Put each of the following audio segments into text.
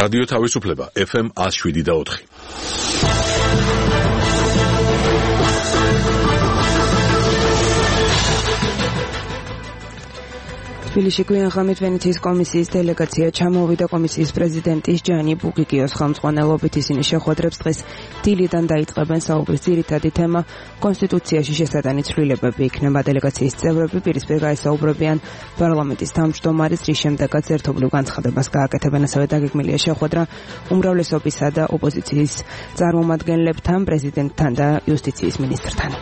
რადიო თავისუფლება FM 107.4. თბილისში გვიანღამით ვენეციის კომისიის დელეგაცია ჩამოვიდა კომისიის პრეზიდენტის ჯანი ბუგიგიოს ხელმძღვანელობით. ისინი შეხვედრებს დღეს დილიდან დაიწყებენ. საუბრის ძირითადი თემა კონსტიტუციაში შესატანი ცვლილებები იქნება. დელეგაციის წევრები პირისპირ გაესაუბრებიან პარლამენტის თავმჯდომარის, რის შემდეგაც ერთობლივ განცხადებას გააკეთებენ. ასევე დაგეგმილია შეხვედრა უმრავლესობისა და ოპოზიციის წარმომადგენლებთან, პრეზიდენტთან და იუსტიციის მინისტრთან.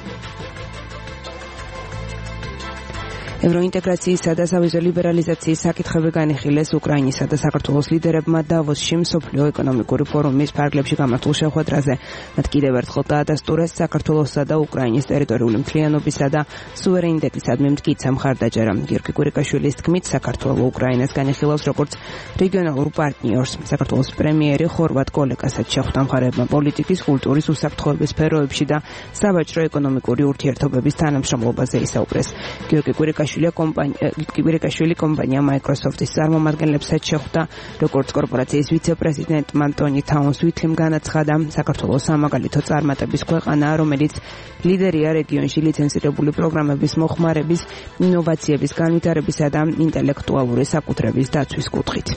ევროინტეგრაციისა და სავიზო ლიბერალიზაციის საკითხები განიხილეს უკრაინისა და საქართველოს ლიდერებმა დავოსში მსოფლიო ეკონომიკური ფორუმის ფარგლებში გამართულ შეხვედრაზე. მათ კიდევ ერთხელ დაადასტურეს საქართველოსა და უკრაინის ტერიტორიული მთლიანობისა და სუვერენიტეტისადმი მტკიცე მხარდაჭერა. გიორგი კვირიკაშვილის თქმით, საქართველო უკრაინას განიხილავს როგორც რეგიონალურ პარტნიორს. საქართველოს პრემიერი ხორვატ კოლეგასაც შეხვდა მხარეებმა პოლიტიკის, კულტურის, უსაფრთხოების სფეროებში და სავაჭრო ეკონომიკური ურთიერთობების თანამშრომლობაზე ისაუბრეს. გიორგი კვირიკაშვილი კომპანია Microsoft-ის წარმომადგენლებსაც შეხვდა. როგორც კორპორაციის ვიცე-პრეზიდენტმა ტონი თაუნსვითლიმ განაცხადა, საქართველოს სამაგალითო წარმატების ქვეყანაა, რომელიც ლიდერია რეგიონში ლიცენზირებული პროგრამების მოხმარების, ინოვაციების განვითარებისა და ინტელექტუალური საკუთრების დაცვის კუთხით.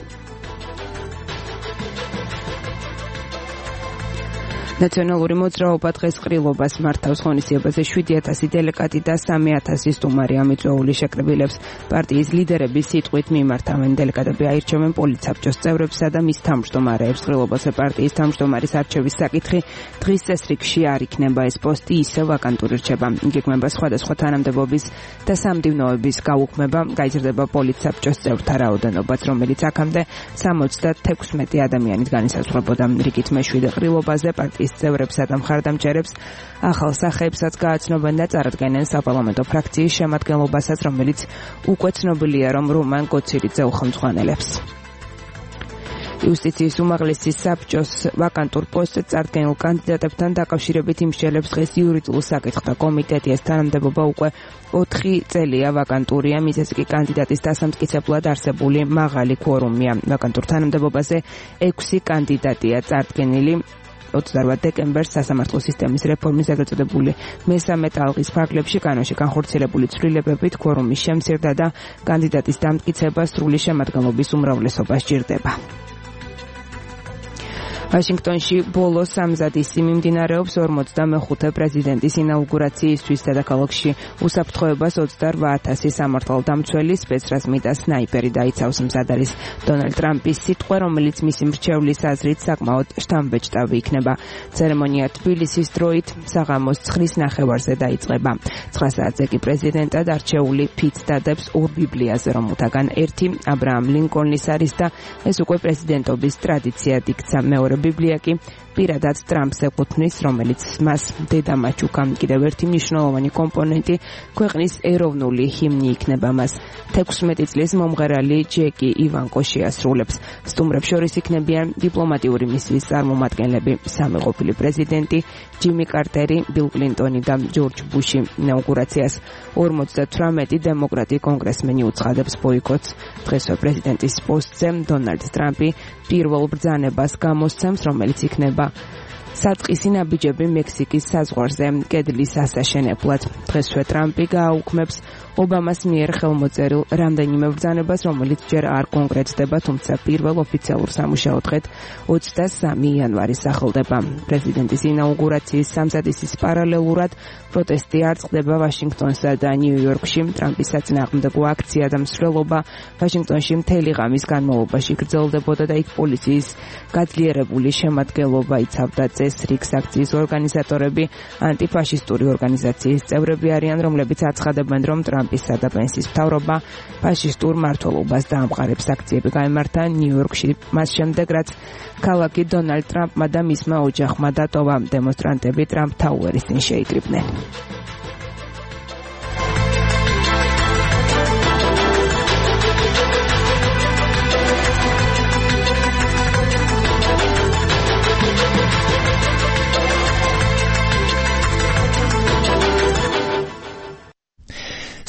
ნაციონალური მოძრაობა დღეს ყრილობას მართავს. ღონისძიებაზე 7,000 დელეგატი და 3,000 სტუმარი ამიწვეული შეკრებილებს პარტიის ლიდერების სიტყვით მიმართავენ. დელეგატები აირჩევენ პოლიტსაბჭოს წევრებსა და მის თავმჯდომარეებს. ყრილობაზე პარტიის თავმჯდომარის არჩევის საკითხი დღის წესრიგში არ იქნება. ეს პოსტი ისევ ვაკანტური რჩება. იგეგმება სხვადასხვა თანამდებობის და სამდივნოების გაუქმება. გაიზრდება პოლიტსაბჭოს წევრთა რაოდენობაც, რომელიც აქამდე 76 ადამიანით განისაზღვრებოდა. რიგით მეშვიდე ყრილობაზე პარტიის წევრებსა და მხარდამჭერებს ახალ სახეებსაც გააცნობენ და წარადგენენ საპარლამენტო ფრაქციის შემადგენლობასაც, რომელიც უკვე ცნობილია, რომ რომან კოცირიძე უხელმძღვანელებს. იუსტიციის უმაღლესი საბჭოს ვაკანტურ პოსტზე წარდგენილ კანდიდატებთან დაკავშირებით იმსჯელებს დღეს იურიდიულ საკითხთა კომიტეტი. ეს თანამდებობა უკვე 4 წელია ვაკანტურია, მიზეზი კი კანდიდატის დასამტკიცებლად არსებული მაღალი კვორუმია. ვაკანტურ თანამდებობაზე 6 კანდიდატია წარდგენილი. 28 დეკემბერს სასამართლო სისტემის რეფორმის ეგრეთ წოდებული მესამე ტალღის ფარგლებში კანონში განხორციელებული ცვლილებებით კვორუმის შემცირდა და კანდიდატის დამტკიცება სრული შემადგენლობის უმრავლესობა სჭირდება. ვაშინგტონში ბოლო სამზადისი მიმდინარეობს 45 პრეზიდენტის ინაუგურაციისთვის. დედაქალაქში უსაფრთხოებას 28,000 სამართალდამცველი, სპეცრაზმი და სნაიპერი დაიცავს. მზად არის დონალდ ტრამპის სიტყვა, რომელიც მისი მრჩევლის აზრით საკმაოდ შთამბეჭდავი იქნება. ცერემონია თბილისის დროით საღამოს 9 ნახევარზე დაიწყება. 9 საათზე კი პრეზიდენტად არჩეული ფიც დადებს 2 ბიბლიაზე, რომელთაგან ერთი აბრაამ ლინკოლნის არის და ეს უკვე პრეზიდენტობის ტრადიციად იქცა. მეორე ბიბლია კი პირადად ტრამპს ეკუთვნის, რომელიც მას დედამაჩ უკან. კიდევ ერთი მნიშვნელოვანი კომპონენტი ქვეყნის ეროვნული ჰიმნი იქნება. მას 16 წლის მომღერალი ჯეკი ივანკო შეასრულებს. სტუმრებს შორის იქნებიან დიპლომატიური მისიის წარმომადგენლები, სამი ყოფილი პრეზიდენტი, ჯიმი კარტერი, ბილ კლინტონი და ჯორჯ ბუში. ინაუგურაციას 58 დემოკრატი კონგრესმენი უცხადებს ბოიკოტს. დღესვე პრეზიდენტის პოსტზე დონალდ ტრამპი პირველ ბრძანებას გამოსცემს, რომელიც იქნება საწყისი ნაბიჯები მექსიკის საზღვარზე კედლის ასაშენებლად. დღესვე ტრამპი გააუქმებს ობამას მიერ ხელმოწერილ რამდენიმე ბრძანებას, რომელიც ჯერ არ კონკრეტდება, თუმცა პირველ ოფიციალურ სამუშაო დღედ 23 იანვარი სახელდება. პრეზიდენტის ინაუგურაციის სამზადისის პარალელურად პროტესტი არ წყდება ვაშინგტონსა და ნიუ-იორკში. ტრამპის საწინააღმდეგო აქცია და მსვლელობა ვაშინგტონში მთელი ღამის განმავლობაში გრძელდებოდა და იქ პოლიციის გაძლიერებული შემადგენლობა იცავდა წესრიგს. აქციის ორგანიზატორები ანტიფაშისტური ორგანიზაციის წევრები არიან, რომლებიც აცხადებენ, რომ ტრამპისა და პენსის მთავრობა ფაშისტურ მმართველობას დაამყარებს. აქციები გაიმართა ნიუ-იორკში მას შემდეგ, რაც ქალაქი დონალდ ტრამპმა და მისმა ოჯახმა დატოვა. დემონსტრანტები ტრამპ თაუერის წინ შეიკრიბნენ.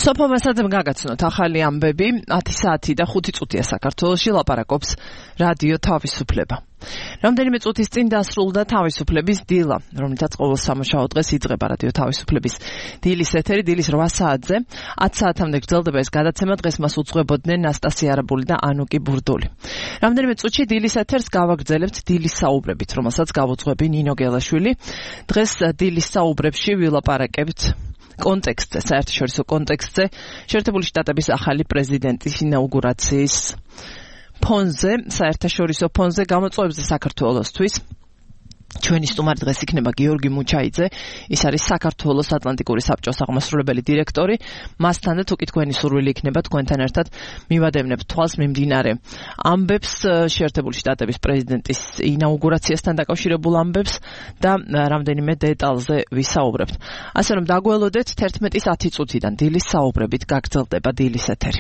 სოფო მასაძემ გაგაცნოთ ახალი ამბები 10 საათი და 5 წუთია საქართველოში ლაპარაკობს რადიო თავისუფლება. რამდენიმე წუთის წინ დასრულდა თავისუფლების დილა, რომელთაც ყოველ სამუშაო დღეს იწყება რადიო თავისუფლების დილის ეთერი, დილის 8 საათზე. 10 საათამდე გრძელდება ეს გადაცემა, დღეს მას უძღვებოდნენ ნასტასია არაბული და ანუკი ბურდული. რამდენიმე წუთში დილის ეთერს გავაგრძელებთ დილის საუბრებით, რომელსაც გავუძღვები ნინო გელაშვილი. დღეს დილის საუბრებში ვილაპარაკებთ კონტექსტზე, საერთაშორისო კონტექსტზე, შეერთებული შტატების ახალი პრეზიდენტის ინაუგურაციის ფონზე, საერთაშორისო ფონზე გამოწვევებზე საქართველოსთვის. ჩვენი სტუმარი დღეს იქნება გიორგი მუჩაიძე, ის არის საქართველოს ატლანტიკური საბჭოს აღმასრულებელი დირექტორი. მასთან და თუკი თქვენი სურვილი იქნება თქვენთან ერთად მივადევნებთ თვალს მიმდინარე ამბებს, შეერთებული შტატების პრეზიდენტის ინაუგურაციასთან დაკავშირებულ ამბებს და რამდენიმე დეტალზე ვისაუბრებთ. ასე რომ დაგველოდეთ 11:10 წუთიდან დილის საუბრებით გაგრძელდება დილის ეთერი.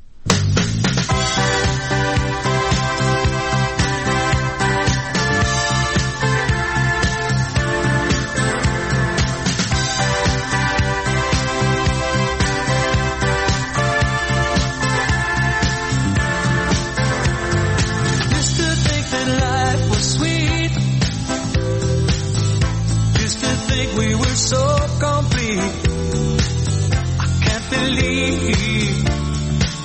We were so complete. I can't believe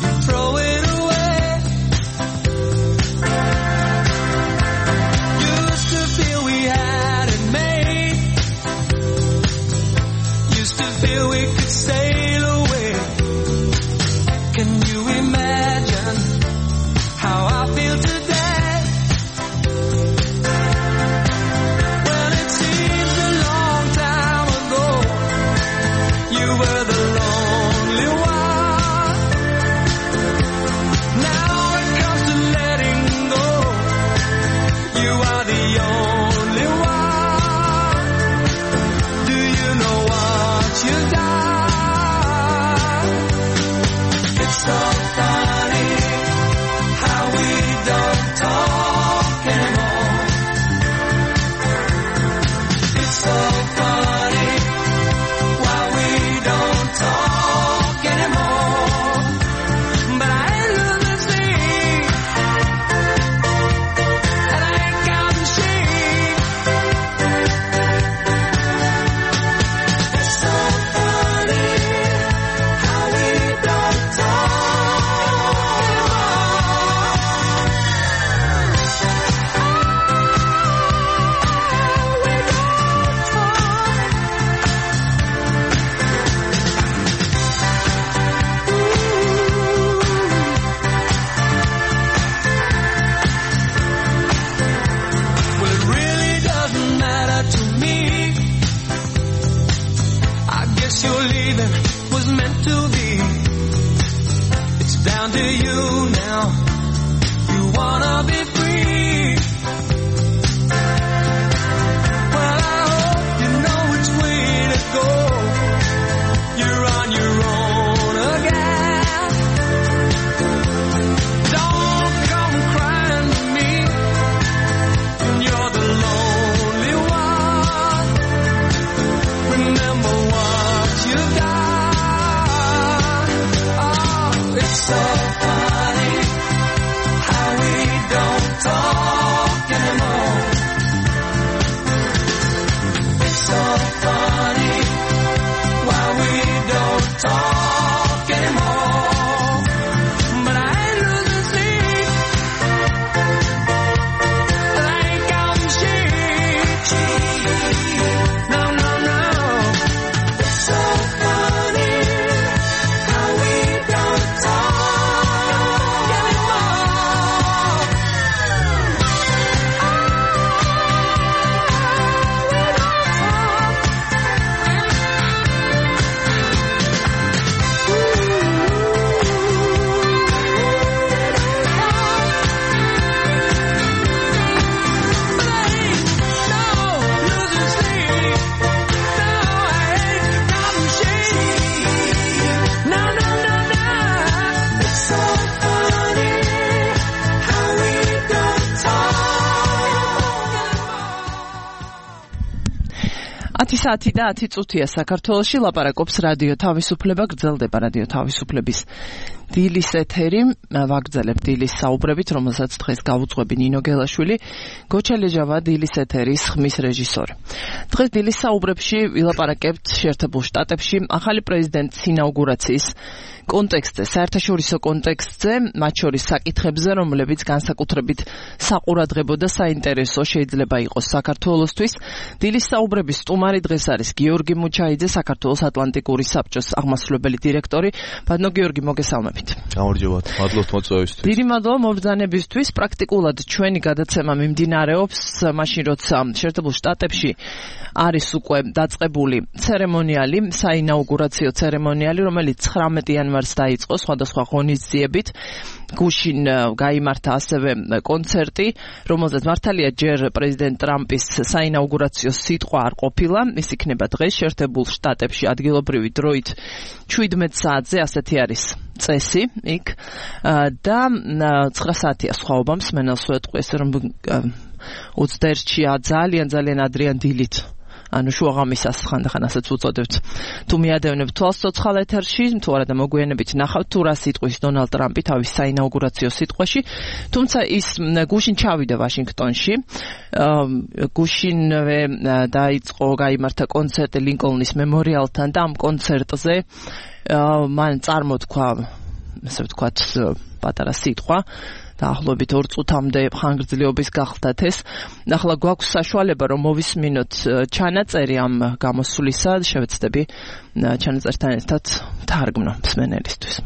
10 საათი და 10 წუთია საქართველოში ლაპარაკობს რადიო თავისუფლება, გრძელდება რადიო თავისუფლების დილის ეთერი, ვაგრძელებ დილის საუბრებით, რომელსაც დღეს გავუძღვები ნინო გელაშვილი, გოჩელეჟავა დილის ეთერის ხმის რეჟისორი. დღეს დილის საუბრებში ვილაპარაკებთ შეერთებულ შტატებში ახალი პრეზიდენტის ინაუგურაციის კონტექსტზე, საერთაშორისო კონტექსტზე, მათ შორის საკითხებზე, რომლებიც განსაკუთრებით საყურადღებო და საინტერესო შეიძლება იყოს საქართველოსთვის. დილის საუბრების სტუმარი დღეს არის გიორგი მუჩაიძე, საქართველოს ატლანტიკური საბჭოს აღმასრულებელი დირექტორი. ბატონო გიორგი, მოგესალმებით. გამარჯობათ, მადლობთ მოწვევისთვის. დიდი მადლობა მობრძანებისთვის. პრაქტიკულად ჩვენი გადაცემა მიმდინარეობს მაშინ, როცა შეერთებულ შტატებში არის უკვე დაწყებული ცერემონიალი, საინაუგურაციო ცერემონიალი, რომელიც 19 იანვარს დაიწყო სხვადასხვა ღონისძიებით. გუშინ გაიმართა ასევე კონცერტი, რომელზეც მართალია ჯერ პრეზიდენტ ტრამპის საინაუგურაციო სიტყვა არ ყოფილა, ის იქნება დღეს შეერთებულ შტატებში ადგილობრივი დროით 17 საათზე, ასეთი არის წესი იქ და 9 საათია სხვაობა მსმენელს ვეტყვი, რომ 21-ში ძალიან ადრიან დილით, ანუ შუაღამისას ხანდახან ასეც უწოდებთ. თუ მიადევნებთ თვალს ცოცხალ ეთერში, თუ არა და მოგვიანებით ნახავთ თუ რა სიტყვის დონალდ ტრამპი თავის საინაუგურაციო სიტყვაში, თუმცა ის გუშინ ჩავიდა ვაშინგტონში. გუშინვე დაიწყო, გაიმართა კონცერტი ლინკოლნის მემორიალთან და ამ კონცერტზე მან წარმოთქვა, ასე ვთქვათ, პატარა სიტყვა. დაახლოებით 2 წუთამდე ხანგრძლივობის გახლდათ ეს. ახლა გვაქვს საშუალება, რომ მოვისმინოთ ჩანაწერი ამ გამოსვლისა, შევეცდები ჩანაწერთან ერთად თარგმნო მსმენელისთვის.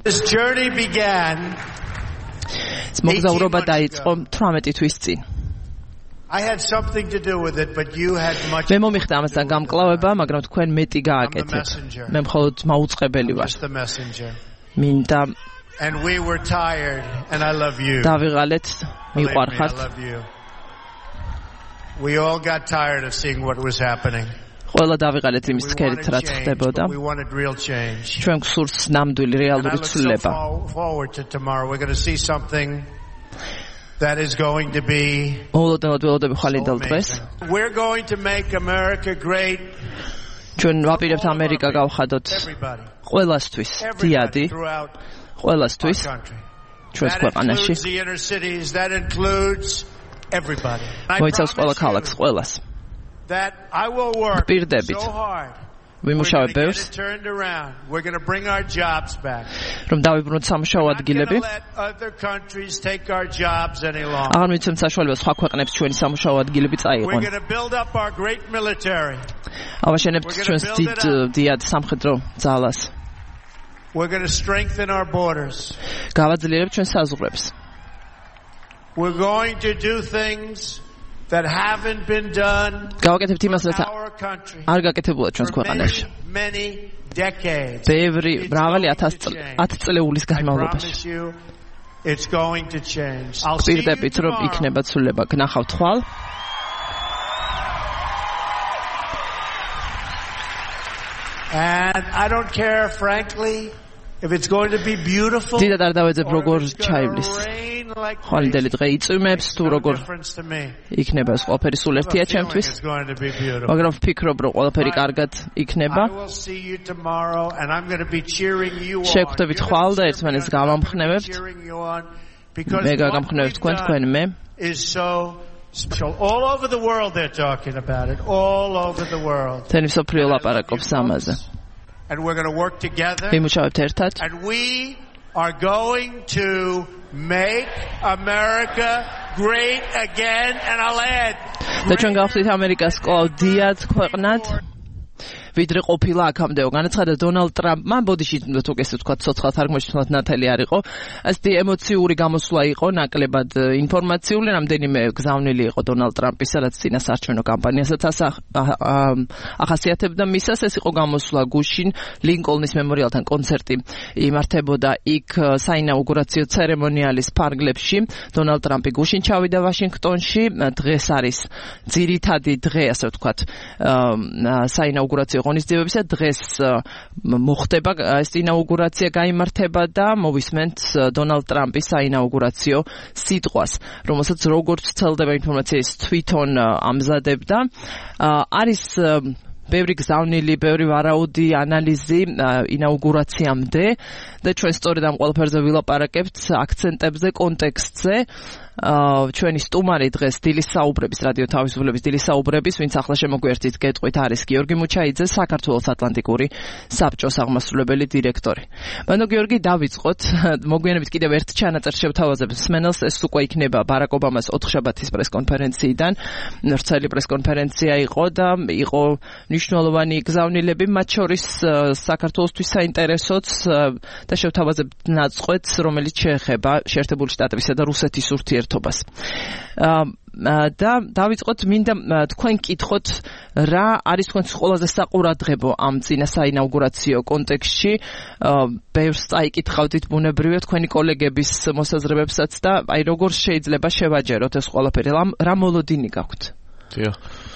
მოგზაურობა დაიწყო 18 თვის წინ. მე მომიხდა ამასთან გამკლავება, მაგრამ თქვენ მეტი გააკეთეთ. მე მხოლოდ მაუწყებელი ვარ. მინდა And we were tired, and I love you. დავიღალეთ, მიყვარხართ. We all got tired of seeing what was happening. ყველა დავიღალეთ იმის ცქერით, რაც ხდებოდა. ჩვენ გსურს ნამდვილი რეალური ცვლილება. We're going to see something that is going to be ველოდები ხვალინდელ დღეს. We're going to make America great. ჩვენ ვაპირებთ ამერიკა გავხადოთ ყველასთვის, დიადი. ყველასთვის ჩვენს ქვეყანაში მოიცავს ყველა ქალაქს, ყველას. პირდებით ვიმუშავებ ბევრს, რომ დავიბრუნოთ სამუშაო ადგილები. აღარ მიცემთ საშუალებას სხვა ქვეყნებს ჩვენი სამუშაო ადგილები წაიღონ. ავაშენებთ ჩვენს დიდ სამხედრო ძალას. We're going to strengthen our borders. გავაძლიერებთ ჩვენ საზღვრებს. We're going to do things that haven't been done. გავაკეთებთ იმას, რაც არ გაკეთებულა ჩვენს ქვეყანაში. ბევრი მრავალი 10 წლეულის განმავლობაში. It's going to change. პირდებით რომ იქნება ცვლილება, გნახავთ ხვალ. And I don't care, frankly, if it's going to be beautiful. დიდად არ დავეძებ როგორ ჩაივლის. ხვალინდელი დღე იწვიმებს თუ როგორ იქნება ეს ყველაფერი სულ ერთია ჩემთვის. მაგრამ ვფიქრობ, რომ ყველაფერი კარგად იქნება. შეგხვდებით ხვალ და ერთმანეთს გავამხნევებთ. მე გაგამხნევებთ თქვენ მე. All over the world they're talking about it. All over the world. თენი სოფლიო ლაპარაკობს ამაზე. And we're going to work together. ვიმუშავებთ ერთად. And we are going to make America great again, and I'll add. და ჩვენ გავხდით ამერიკას კვლავ დიად ქვეყნად. ვიდრე ყოფილა აქამდეო განაცხადა დონალდ ტრამპმა, ბოდიში თუ ესე ვთქვა ცოცხალ თარგმანში თუნდაც ნათელი არ იყო. ასეთი ემოციური გამოსვლა იყო, ნაკლებად ინფორმაციული, რამდენიმე გზავნილი იყო დონალდ ტრამპის, სადაც წინასაარჩევნო კამპანიასაც ახასიათებდა მისას. ეს იყო გამოსვლა გუშინ ლინკოლნის მემორიალთან კონცერტი იმართებოდა იქ საინაუგურაციო ცერემონიალის ფარგლებში. დონალდ ტრამპი გუშინ ჩავიდა ვაშინგტონში. დღეს არის ძირითადი დღე, ასე ვთქვათ, საინაუგურაციო ღონისძიებებისა დღეს მოხდება ეს ინაუგურაცია გაიმართება და მოვისმენთ დონალდ ტრამპის საინაუგურაციო სიტყვას, რომელსაც როგორც ვრცელდება ინფორმაციის თვითონ ამზადებდა. არის ბევრი გზავნილი, ბევრი ვარაუდი, ანალიზი ინაუგურაციამდე და ჩვენ სწორედ ამ ყველაფერზე ვილაპარაკებთ აქცენტებზე, კონტექსტზე. ჩვენი სტუმარი დღეს დილის საუბრების, რადიო თავისუფლების დილის საუბრების, ვინც ახლა შემოგვერთით გეტყვით, არის გიორგი მუჩაიძე, საქართველოს ატლანტიკური საბჭოს აღმასრულებელი დირექტორი. ბანო გიორგი, დავიწყოთ. მოგვიანებით კიდევ ერთ ჩანაწერს შევთავაზებ მსმენელს, ეს უკვე იქნება ბარაკ ობამას 4-შაბათის პრესკონფერენციიდან. ვრცელი პრესკონფერენცია იყო და იყო მნიშვნელოვანი გზავნილები, მათ შორის საქართველოსთვის საინტერესოც და შევთავაზებთ ნაწყვეტს, რომელიც შეეხება შეერთებული შტატებისა და რუსეთის ურთიერთობას. და დავიწყოთ, მინდა თქვენ კითხოთ, რა არის თქვენს ყველაზე საყურადღებო ამ წინა საინაუგურაციო კონტექსტში. ბევრს წაიკითხავდით ბუნებრივია თქვენი კოლეგების მოსაზრებებსაც და აი როგორ შეიძლება შევაჯეროთ ეს ყველაფერი, რა მოლოდინი გაქვთ? დიახ.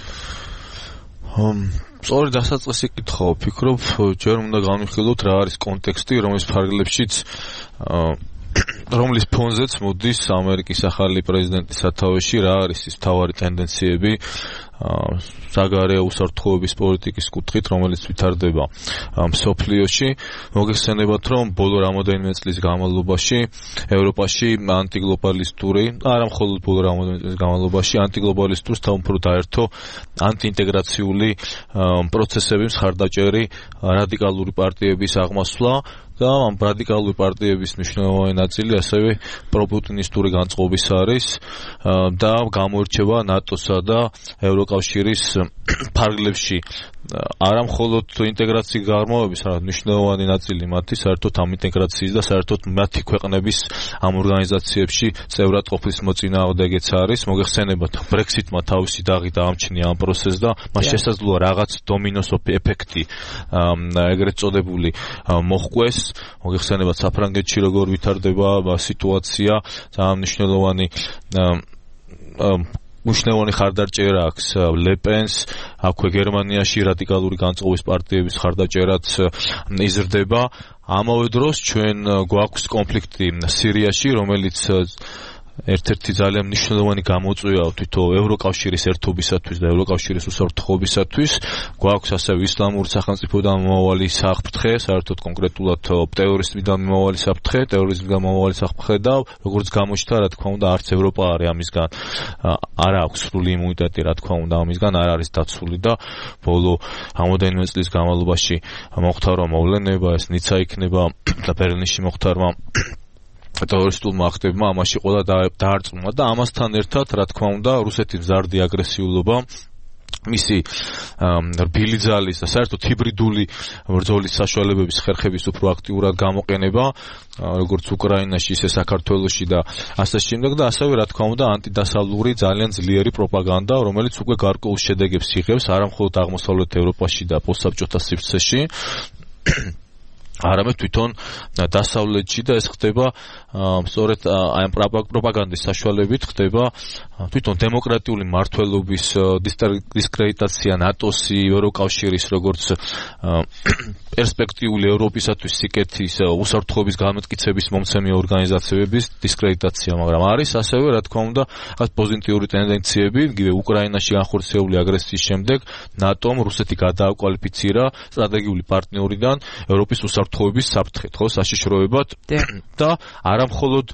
სწორედ დასაწყისი კითხვა ვფიქრობ, ჯერ უნდა განვიხილოთ რა არის კონტექსტი, რომლის ფარგლებშიც რომლის ფონზეც მოდის ამერიკის ახალი პრეზიდენტის სათავეში, რა არის ის მთავარი ტენდენციები საგარეო უსაფრთხოების პოლიტიკის კუთხით, რომელიც ვითარდება მსოფლიოში. მოგეხსენებათ, რომ ბოლო რამოდენიმე წლის განმავლობაში ევროპაში ანტიგლობალისტური, არა მხოლოდ ბოლო რამოდენიმე წლის განმავლობაში ანტიგლობალისტურს თავმფრო დაერთო ანტიინტეგრაციული პროცესები, მხარდაჭერი, რადიკალური პარტიების აღმასვლა და ამ რადიკალური პარტიების მნიშვნელოვანი ნაწილი ასევე პროპუტინისტური განწყობის არის და გამოირჩევა ნატოსა და ევროკავშირის ფარგლებში. არა მხოლოდ ინტეგრაციის გარმოების, მაგრამ მნიშვნელოვანი ნაწილი მათი საერთოდ ამ ინტეგრაციის და საერთოდ მათი ქვეყნების ამ ორგანიზაციებში წევრად ყოფნის მოწინააღმდეგეც არის. მოგეხსენებათ, ბრექსიტმა თავისი დაღი დაამჩნია ამ პროცესს და მას შესაძლოა რაღაც დომინოს ეფექტი ეგრეთ წოდებული მოჰყვეს. მოგეხსენებათ, საფრანგეთში როგორ ვითარდება სიტუაცია, ძალიან მნიშვნელოვანი ხარდაჭერა აქვს ლეპენს, აქვე გერმანიაში რადიკალური განწყობის პარტიების ხარდაჭერაც იზრდება. ამავე დროს ჩვენ გვაქვს კონფლიქტი სირიაში, რომელიც ერთ-ერთი ძალიან მნიშვნელოვანი გამოწვევა თვითონ ევროკავშირის ერთობისათვის და ევროკავშირის უსაფრთხოებისათვის. გვაქვს ასევე ისლამური სახელმწიფოდან მომავალი საფრთხე, საერთოდ კონკრეტულად ტერორიზმიდან მომავალი საფრთხე, და როგორც გამოჩნდა, რა თქმა უნდა, არც ევროპა არის ამისგან არ აქვს სრული იმუნიტეტი, რა თქმა უნდა, ამისგან არ არის დაცული და ბოლო რამოდენიმე წლის განმავლობაში მოხდარა მოვლენება, ეს ნიცა იქნება და ბერლინში მოხდარა ტერორისტულმა აქტებმა ამაში ყველა დაარწმუნა და ამასთან ერთად, რა თქმა უნდა, რუსეთის მზარდი აგრესიულობა, მისი რბილი ძალის და საერთოდ ჰიბრიდული ბრძოლის საშუალებების ხერხების უფრო აქტიურად გამოყენება, როგორც უკრაინაში, ისე საქართველოში და ასე შემდეგ და ასევე, რა თქმა უნდა, ანტიდასავლური ძალიან ძლიერი პროპაგანდა, რომელიც უკვე გარკვეულ შედეგებს იღებს არა მხოლოდ აღმოსავლეთ ევროპაში და პოსტსაბჭოთა სივრცეში, არამედ თვითონ დასავლეთში და ეს ხდება სწორედ აი ამ პროპაგანდის საშუალებით ხდება თვითონ დემოკრატიული მართლობის დისკრედიტაცია ნატოსი, ევროკავშირის როგორც პერსპექტიული ევროპისათვის სიკეთის უსაფრთხოების განმტკიცების მომცემი ორგანიზაციების დისკრედიტაცია, მაგრამ არის ასევე, რა თქმა უნდა, პოზიტიური ტენდენციები, იგივე უკრაინაში განხორციელებული აგრესიის შემდეგ ნატომ რუსეთი გადააკვალიფიცირა სტრატეგიული პარტნიორიდან ევროპის უსაფრთხოების საფრთხედ, ხო, საშიშროებად და არა მხოლოდ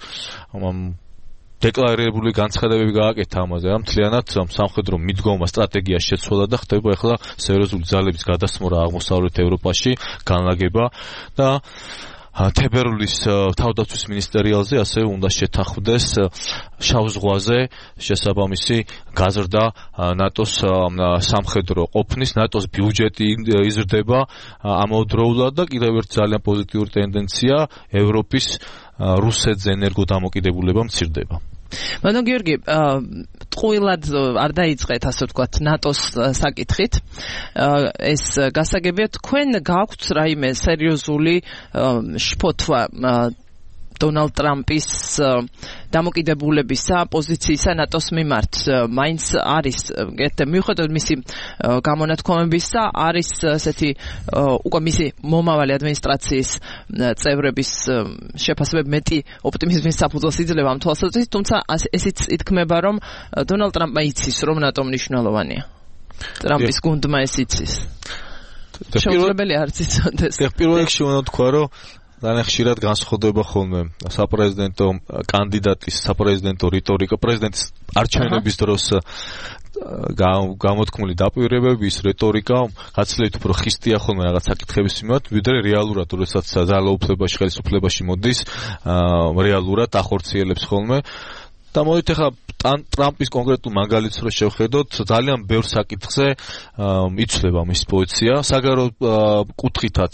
დეკლარირებული განცხადებები გააკეთა ამაზე, რა მთლიანად სამხედრო მიდგომა სტრატეგია შეცვალა და ხდება ახლა სერიოზული ძალების გადასმორა აღმოსავლეთ ევროპაში, განლაგება და თებერვლის თავდაცვის მინისტერიალზე ასევე უნდა შეთანხმდეს შავ ზღვაზე შესაბამისი გაზრდა ნატოს სამხედრო ყოფნის, ნატოს ბიუჯეტი იზრდება ამავდროულად და კიდევ ერთ ძალიან პოზიტიური ტენდენცია ევროპის რუსეთზე ენერგოდამოკიდებულება მცირდება. ბანო გიორგი, ტყუილად არ დაიწყეთ, ასე ვთქვათ, ნატოს საკითხით. ეს გასაგებია, თქვენ გაქვთ რაიმე სერიოზული შფოთვა დონალდ ტრამპის დამოკიდებულებისა პოზიციისა ნატოს მიმართ მაინც არის მიუხედავად მისი გამონათქვამებისა არის ესეთი უკვე მისი მომავალი ადმინისტრაციის წევრების შეფასებები მეტი ოპტიმიზმის საფუძველს იძლევა ამ თვალსაზრისით, თუმცა ესიც ითქმება, რომ დონალდ ტრამპმა იცის, რომ ნატო მნიშვნელოვანია. ტრამპის გუნდმა ეს იცის. შეუძლებელი არც იცოდეს. პირველ რიგში უნდა თქვა, რომ ძალიან ხშირად განსხვავდება ხოლმე საპრეზიდენტო კანდიდატის საპრეზიდენტო რიტორიკა პრეზიდენტის არჩევნების დროს გამოთქმული დაპირებების რიტორიკა გაცილებით უფრო ხისტია ხოლმე რაღაც საკითხების მიმართ, ვიდრე რეალურად, როდესაც ძალაუფლებაში, ხელისუფლებაში მოდის, რეალურად ახორციელებს ხოლმე. და მოდით ახლა ტრამპის კონკრეტულ მაგალითს რო შევხედოთ, ძალიან ბევრ საკითხზე იცვლება მის პოზიცია, საგარეო კუთხითაც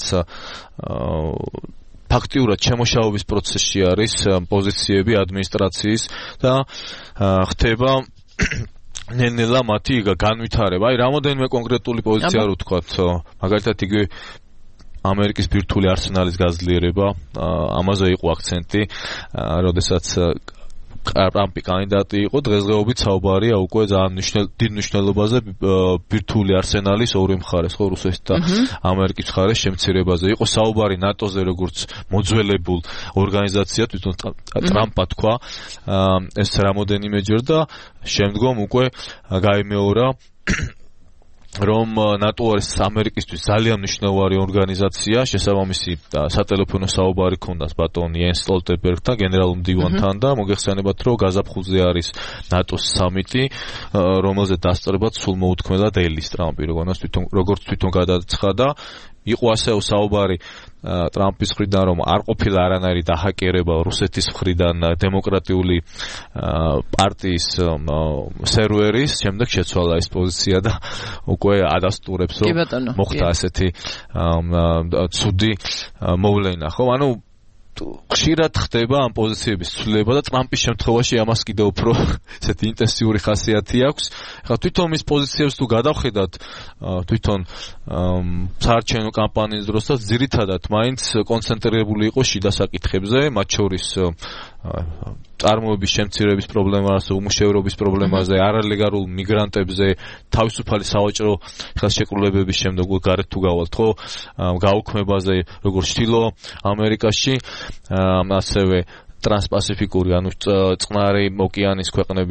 ფაქტიურად შემოშავების პროცესში არის პოზიციები ადმინისტრაციის და ხდება ნელ-ნელა მათი განვითარება. აი რამოდენიმე კონკრეტული პოზიცია რო ვთქვათ, მაგალითად იგი ამერიკის ბირთვული არსენალის გაძლიერება, ამაზე იყო აქცენტი, როდესაც ტრამპი კანდიდატი იყო, დღესდღეობით საუბარია უკვე ძალიან დიდ მნიშვნელობაზე ბირთვული არსენალის ორი მხარეს, ხო, რუსეთის და ამერიკის მხარეს შემცირებაზე. იყო საუბარი ნატოზე, როგორც მოძველებულ ორგანიზაციად, თვითონ ტრამპმა თქვა ეს რამოდენიმეჯერ და შემდგომ უკვე გაიმეორა რომ ნატო არის ამერიკისთვის ძალიან მნიშვნელოვანი ორგანიზაცია, შესაბამისი სატელეფონო საუბარი ქონდას ბატონ იენს სტოლტენბერგთან, გენერალურ მდივანთან და მოგეხსენებათ, რომ გაზაფხულზე არის ნატოს სამიტი, რომელზე დასწრებად სულ მოუთქმელა დეილის ტრამპი, როგორც თვითონ გადაცხადა. იყო ასევე საუბარი ტრამპის მხრიდან, რომ არ ყოფილა არანაირი დაჰაკერება რუსეთის მხრიდან დემოკრატიული პარტიის სერვერის, შემდეგ შეცვალა ეს პოზიცია და უკვე ადასტურებს, რომ მოხდა ასეთი ცუდი მოვლენა, ხო? ანუ ხშირად ხდება ამ პოზიციების ცვლილება და ტრამპის შემთხვევაში ამას კიდევ უფრო ესეთი ინტენსიური ხასიათი აქვს. ახლა თვითონ მის პოზიციებს თუ გადავხედათ, თვითონ საარჩევნო კამპანიის დროსაც ძირითადად მაინც კონცენტრირებული იყო შიდა საკითხებზე, მათ შორის წარმოების შემცირების პრობლემაზე, უმუშევრობის პრობლემაზე, არალეგალურ მიგრანტებზე, თავისუფალი სავაჭრო ხელშეკრულებების შემდეგ გარეთ თუ გავალთ, ხო, გაუქმებაზე, როგორც ჩრდილო ამერიკაში, ასევე ტრანსპასიფიკური, ანუ წყნარი ოკეანის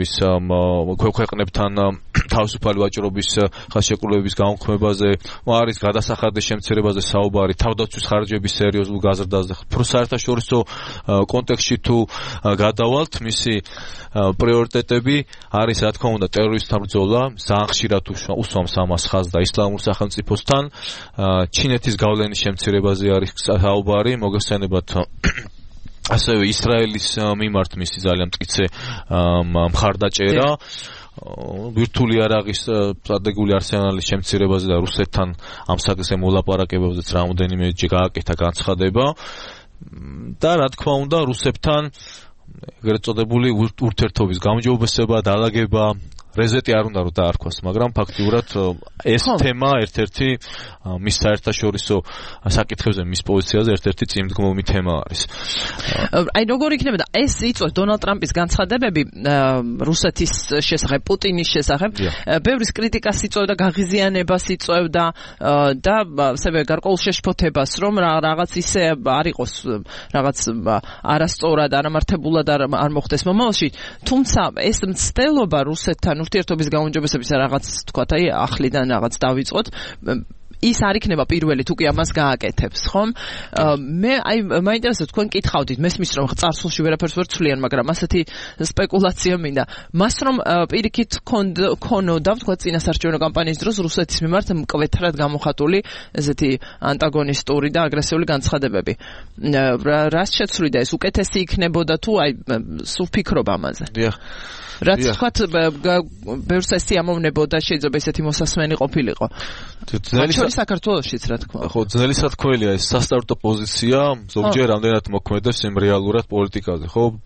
ქვეყნებთან თავისუფალი ვაჭრობის ხელშეკრულებების გაუქმებაზე, არის გადასახადის შემცირებაზე საუბარი, თავდაცვის ხარჯების სერიოზულ გაზრდაზე. უფრო საერთაშორისო კონტექსტში თუ გადავალთ, მისი პრიორიტეტები არის, რა თქმა უნდა, ტერორისტთა ბრძოლა, ძალიან ხშირად უსვამს ამას ხაზს და ისლამურ სახელმწიფოსთან, ჩინეთის გავლენის შემცირებაზე არის საუბარი, მოგეხსენებათ ასევე ისრაელის მიმართ მისი ძალიან მტკიცე მხარდაჭერა, ვირტუალური არაღის სტრატეგიული არსენალის შემცირებაზე და რუსეთთან ამ საკითხზე მოლაპარაკებებზეც რამოდენიმეჯერ გააკეთა განცხადება და რა თქმა უნდა რუსებთან ეგრეთ წოდებული ურთიერთობის გამჯობესება, დაალაგება, რეზეტი არ უნდა რომ დაარქვას, მაგრამ ფაქტიურად ეს თემა ერთ-ერთი მის საერთაშორისო საკითხებზე, მის პოზიციაზე ერთ-ერთი წინდგომი თემა არის. აი როგორ იქნებოდა ეს იწვევს დონალდ ტრამპის განცხადებები რუსეთის შესახებ, პუტინის შესახებ, ბევრის კრიტიკას იწვევდა, გაღიზიანებას იწვევდა და ასევე გარკვეულ შეშფოთებას, რომ რაღაც ისე არ იყოს, რაღაც არასწორად, არამართებულად არ მოხდეს მომავალში, თუმცა ეს მცდელობა რუსეთთან ურთიერთობის გაუმჯობესების რაღაც თქვათ, აი ახლიდან რაღაც დავიწყოთ, ის არ იქნება პირველი თუ კი ამას გააკეთებს, ხომ? მე აი მაინტერესებს თქვენ კითხავდით, მესმის რომ წარსულში ვერაფერს ვერ ცვლიან, მაგრამ ასეთი სპეკულაცია მინდა. მას რომ პირიქით ქონოდა, თქვათ, წინასაარჩევნო კამპანიის დროს რუსეთის მიმართ მკვეთრად გამოხატული ესეთი ანტაგონისტური და აგრესიული განცხადებები. რას შეცვლიდა ეს უკეთესი იქნებოდა თუ აი სულ ფიქრობ ამაზე? დიახ. რაც თქვათ ბევრს ესე ამოვნებოდა, შეიძლება ესეთი მოსასმენი ყოფილიყო. შორის საქართველოშიც რა თქმა უნდა. ხო, ძნელი სათქმელია ეს სასტარტო პოზიცია, ზოგჯერ რამდენად მოქმედებს იმ რეალურად პოლიტიკაზე, ხო?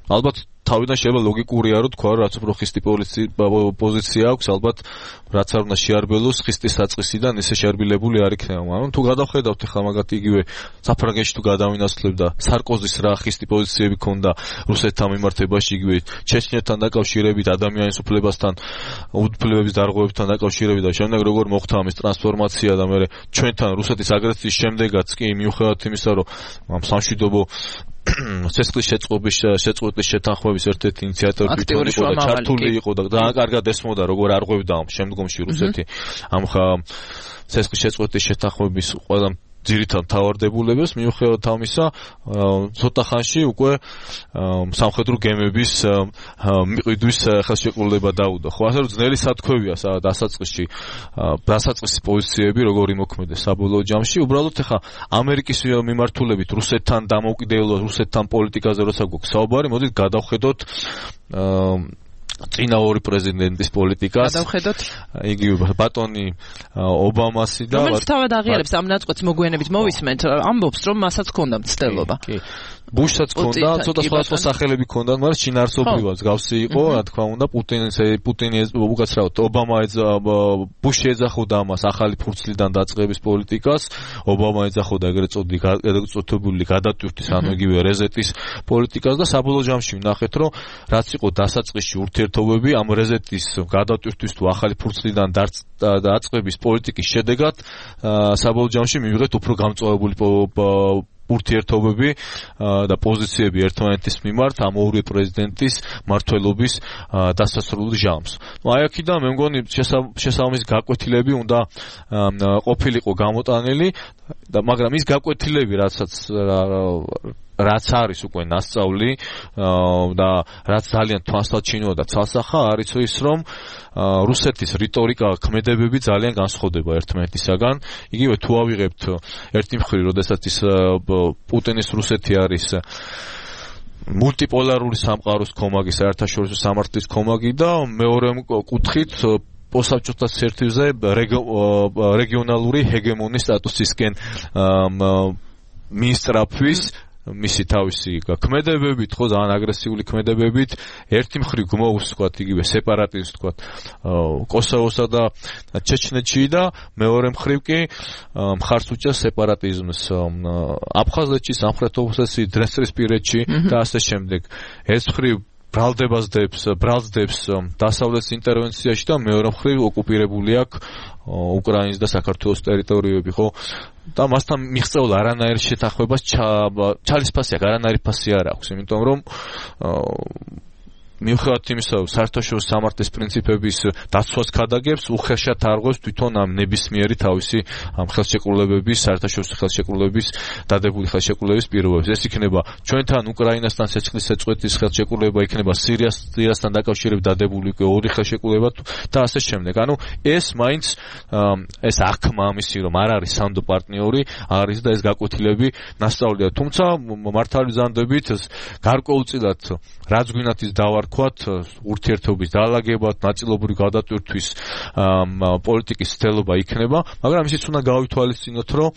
ალბათ თავიდან შეიძლება ლოგიკურია რომ თქვა რაც უფრო ხისტი პოზიცია აქვს ალბათ რაც არ უნდა შეარბელოს ხისტის საწყისიდან ესე შეარბილებული არ იქნება მაგრამ თუ გადავხედავთ ახლა მაგათ იგივე საფრანგეთში თუ გადავინაცვლებდა სარკოზის რა ხისტი პოზიციები ქონდა რუსეთთან მიმართებაში იგივე ჩეჩნეთთან დაკავშირებით ადამიანის უფლებასთან უფლებების დარღვევებთან დაკავშირებით და შემდეგ როგორ მოხდა ამის ტრანსფორმაცია და მე ჩვენთან რუსეთის აგრესიის შემდეგაც კი მიუხედავად იმისა რომ ამ სამშვიდობო ცეცხლის შეწყვეტის შეთანხმების ერთ-ერთი ინიციატორი თვითონ იყო და ჩართული იყო და კარგად ესმოდა როგორ არღვევდა ამ შემდგომში რუსეთი ამ ცეცხლის შეწყვეტის შეთანხმების ყველა ძირითად მთავარდებულებას მიუხედავად ამისა ცოტა ხანში უკვე სამხედრო გემების მიყიდვის ხელშეკრულება დაუდო. ხო ასე რომ ძნელი სათქვევია დასაწყისი პოზიციები როგორი მოქმედეს საბოლოო ჯამში. უბრალოდ ახლა ამერიკის მიმართულებით რუსეთთან დამოუკიდებლად რუსეთთან პოლიტიკაზე როცა გვაქვს საუბარი, მოდით გადავხედოთ წინა ორი პრეზიდენტის პოლიტიკას გადავხედოთ იგივე ბატონი ობამასი და რომელიც თავად აღიარებს ამ ნაწყვეტს მოგვიანებით მოვისმენთ ამბობს რომ მასაც ჰქონდა მცდელობა ბუშსაც ჰქონდა ცოტა სხვადასხვა სახელები ჰქონდა მაგრამ შინაარსობრივად მსგავსი იყო რა თქმა უნდა პუტინი უკაცრავად ობამა ბუში ეძახოდა ამას ახალი ფურცლიდან დაწყების პოლიტიკას ობამა ეძახოდა ეგრეთ წოდებული გადატვირთვის ანუ იგივე რეზეტის პოლიტიკას და საბოლოო ჯამში ვნახეთ რომ რაც იყო დასაწყისში ურთიერთობები ამ რეზეტის გადატვირთვის თუ ახალი ფურცლიდან დაწყების პოლიტიკის შედეგად საბოლოო ჯამში მივიღეთ უფრო გამწვავებული ურთიერთობები და პოზიციები ერთმანეთის მიმართ ამ ორი პრეზიდენტის მმართველობის დასასრულ ჟამს. აი აქედან მე მგონი შესაბამისი გაკვეთილები უნდა ყოფილიყო გამოტანილი მაგრამ ის გაკვეთილები რაც არის უკვე ნასწავლი და რაც ძალიან თვალსაჩინოა და ცალსახა არის ის რომ რუსეთის რიტორიკა ქმედებები ძალიან განსხვავდება ერთმანეთისაგან. იგივე თუ ავიღებთ ერთი მხრივ, როდესაც ის პუტინის რუსეთი არის მულტიპოლარული სამყაროს კომაგი, საერთაშორისო სამართლის კომაგი და მეორე კუთხით posabჭოთა სერტივზე რეგიონალური ჰეგემონის სტატუსისკენ მინისტრაფვის მისი თავისი ქმედებებით, ხო, ძალიან აგრესიული ქმედებებით, ერთი მხრივ გმოუს ვთქვათ, იგივე სეპარატიზმს ვთქვათ, კოსოვოსა და ჩეჩნეთში და მეორე მხრივ კი მხარს უჭერს სეპარატიზმს აფხაზეთში, სამხრეთ ოსეთში, დნესტრისპირეთში და ასე შემდეგ. ეს მხრივ ბრალდებს დასავლეთის ინტერვენციაში და მეორე მხრივ ოკუპირებული აქვს უკრაინის და საქართველოს ტერიტორიები, ხო? და მასთან მიღწეულ არანაირ შეთანხმებას ჩალისფასი აქვს, არანაირი ფასი არ აქვს, იმიტომ რომ მიუხედავად იმისა, რომ საერთაშორისო სამართლის პრინციპების დაცვას ქადაგებს, უხეშად არღვევს თვითონ ამ ნებისმიერი თავისი ამ ხელშეკრულებების, საერთაშორისო ხელშეკრულების, დადებული ხელშეკრულების პირობებს. ეს იქნება ჩვენთან უკრაინასთან ცეცხლის შეწყვეტის ხელშეკრულება, იქნება სირიასთან დაკავშირებით დადებული ორი ხელშეკრულება და ასე შემდეგ. ანუ ეს მაინც ეს აღქმა ამისი, რომ არ არის სანდო პარტნიორი, არის და ეს გაკვეთილები ნასწავლია. თუმცა მართალი ზანდებით გარკვეულწილად რაც გვინათ ის დავარქვათ ურთიერთობის დაალაგებად, ნაწილობრივ გადატვირთვის პოლიტიკის ცდელობა იქნება, მაგრამ ისიც უნდა გავითვალისწინოთ, რომ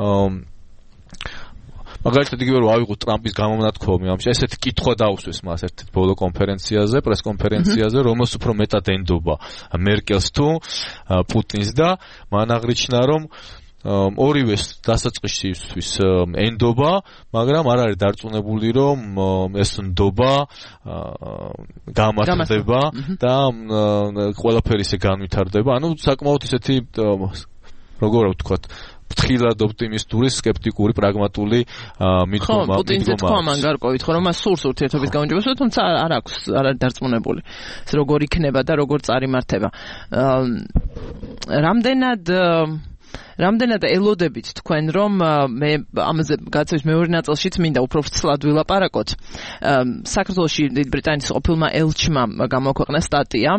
მაგალითად იგივე რომ ავიღოთ ტრამპის გამონათქვამი ამაში, ესეთი კითხვა დაუსვეს მას ერთ ბოლო კონფერენციაზე, პრესკონფერენციაზე, რომელს უფრო მეტად ენდობა მერკელს თუ პუტინს და მან აღნიშნა, რომ ორივეს დასაწყისისთვის ენდობა, მაგრამ არ არის დარწმუნებული, რომ ეს ნდობა გამართდება და ყველაფერი ისე განვითარდება. ანუ საკმაოდ ისეთი როგორ ვთქვათ, ფრთხილად ოპტიმისტური, სკეპტიკური, პრაგმატული მიდგომა. ხო, პუტინზე თქვა მან გარკვევით, რომ მას სურს ურთიერთობის გამარჯვებას, თუმცა არ აქვს, არ არის დარწმუნებული. ეს როგორ იქნება და როგორ წარიმართება. რამდენად ელოდებით თქვენ, რომ მე ამაზე გაცემის მეორე ნაწილშიც მინდა უფრო ვრცლად ვილაპარაკოთ. საქართველოში ბრიტანეთის ყოფილმა ელჩმა გამოაქვეყნა სტატია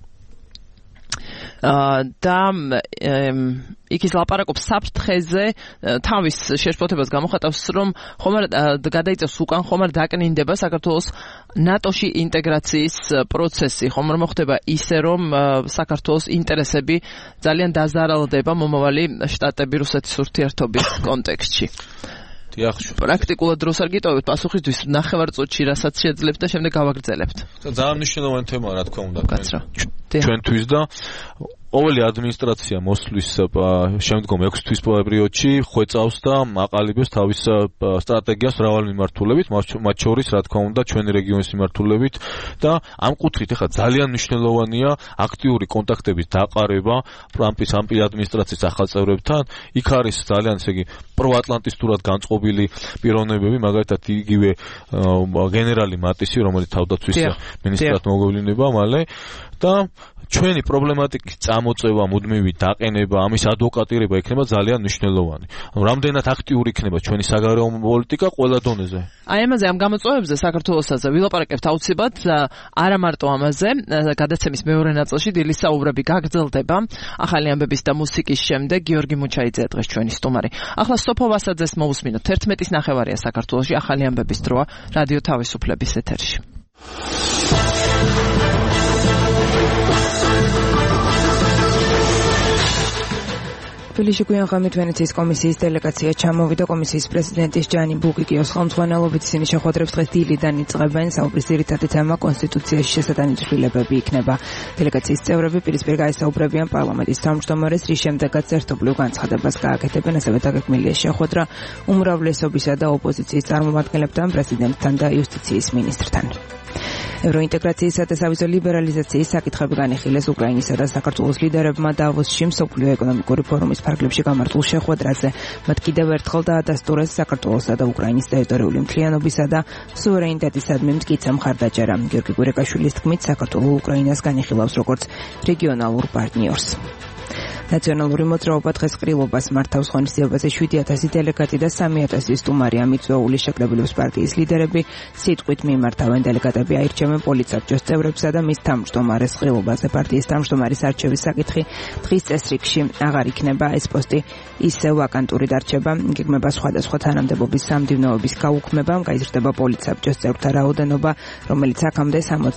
და იქ ის ლაპარაკობს საფრთხეზე, თავის შეშფოთებას გამოხატავს, რომ ხომ არ გადაიწევს უკან, ხომ არ დაკნინდება საქართველოს ნატოში ინტეგრაციის პროცესი, ხომ არ მოხდება ისე, რომ საქართველოს ინტერესები ძალიან დაზარალდება მომავალი შტატები რუსეთის ურთიერთობის კონტექსტში. დიახ. პრაქტიკულად დროს არ გიტოვებთ პასუხისთვის ნახევარწუთში რასაც შეძლებთ და შემდეგ გავაგრძელებთ. ძალიან მნიშვნელოვანი თემაა რა თქმა უნდა. კაცო. ჩვენთვის და ყოველი ადმინისტრაცია მოსვლის შემდგომ 6 თვის პერიოდში ხვეწავს და აყალიბებს თავის სტრატეგიას მრავალ მიმართულებით, მათ შორის რა თქმა უნდა ჩვენი რეგიონის მიმართულებით და ამ კუთხით ახლა ძალიან მნიშვნელოვანია აქტიური კონტაქტების დაყარება ტრამპის ამ ადმინისტრაციის ახალ წევრებთან. იქ არის ძალიან ესე იგი პროატლანტისტურად განწყობილი პიროვნებები, მაგალითად იგივე გენერალი მატისი, რომელიც თავდაცვის მინისტრად მოგვევლინება მალე და ჩვენი პრობლემატიკის წამოწევა, მუდმივი დაყენება, ამის ადვოკატირება იქნება ძალიან მნიშვნელოვანი. რამდენად აქტიური იქნება ჩვენი საგარეო პოლიტიკა ყველა დონეზე. აი ამაზე ამ გამოწვევებზე საქართველოსაც ვილაპარაკებთ აუცილებლად, არა მარტო ამაზე, გადაცემის მეორე ნაწილში დილის საუბრები გაგრძელდება. ახალი ამბების და მუსიკის შემდეგ გიორგი მუჩაიძე დღეს ჩვენი სტუმარი. ახლა სოფო ვასაძეს მოусმინოთ 11:30 საქართველოში ახალი ამბების დროა რადიო თავისუფლების ეთერში. თბილისში გვიანღამით ვენეციის კომისიის დელეგაცია ჩამოვიდა. კომისიის პრეზიდენტის ჯანი ბუკიკიოს ხელმძღვანელობით ისინი შეხვედრებს დღეს დილიდან იწყებენ. საუბრის ძირითადი თემა კონსტიტუციაში შესატანი ცვლილებები იქნება. დელეგაციის წევრები პირისპირ გაესაუბრებიან პარლამენტის თავმჯდომარეს, რის შემდეგაც ერთობლივ განცხადებას გააკეთებენ. ასევე დაგეგმილია შეხვედრა უმრავლესობისა და ოპოზიციის წარმომადგენლებთან, პრეზიდენტთან და იუსტიციის მინისტრთან. ევროინტეგრაციისა და სავიზო ლიბერალიზაციის საკითხები განიხილეს უკრაინისა და საქართველოს ლიდერებმა დავოსში მსოფლიო ეკონომიკური ფორუმის ფარგლებში გამართულ შეხვედრაზე. მათ კიდევ ერთხელ დაადასტურეს საქართველოსა და უკრაინის ტერიტორიული მთლიანობისა და სუვერენიტეტისადმი მტკიცე მხარდაჭერა. გიორგი გურეკაშვილის თქმით, საქართველო უკრაინას განიხილავს როგორც რეგიონალურ პარტნიორს. ნაციონალური მოძრაობა დღეს ყრილობას მართავს. ღონისძიებაზე 7000 დელეგატი და 3000 სტუმარი ამიწვეული შეკრებილების პარტიის ლიდერები სიტყვით მიმართავენ. დელეგატები აირჩევენ პოლიტსაბჭოს წევრებსა და მის თავმჯდომარეს. ყრილობაზე პარტიის თავმჯდომარის არჩევის საკითხი დღის წესრიგში აღარ იქნება. ეს პოსტი ისევ ვაკანტური დარჩება. გეგმება სხვადასხვა თანამდებობის სამდივნოების გაუქმება. გაიზრდება პოლიტსაბჭოს წევრთა რაოდენობა, რომელიც აქამდე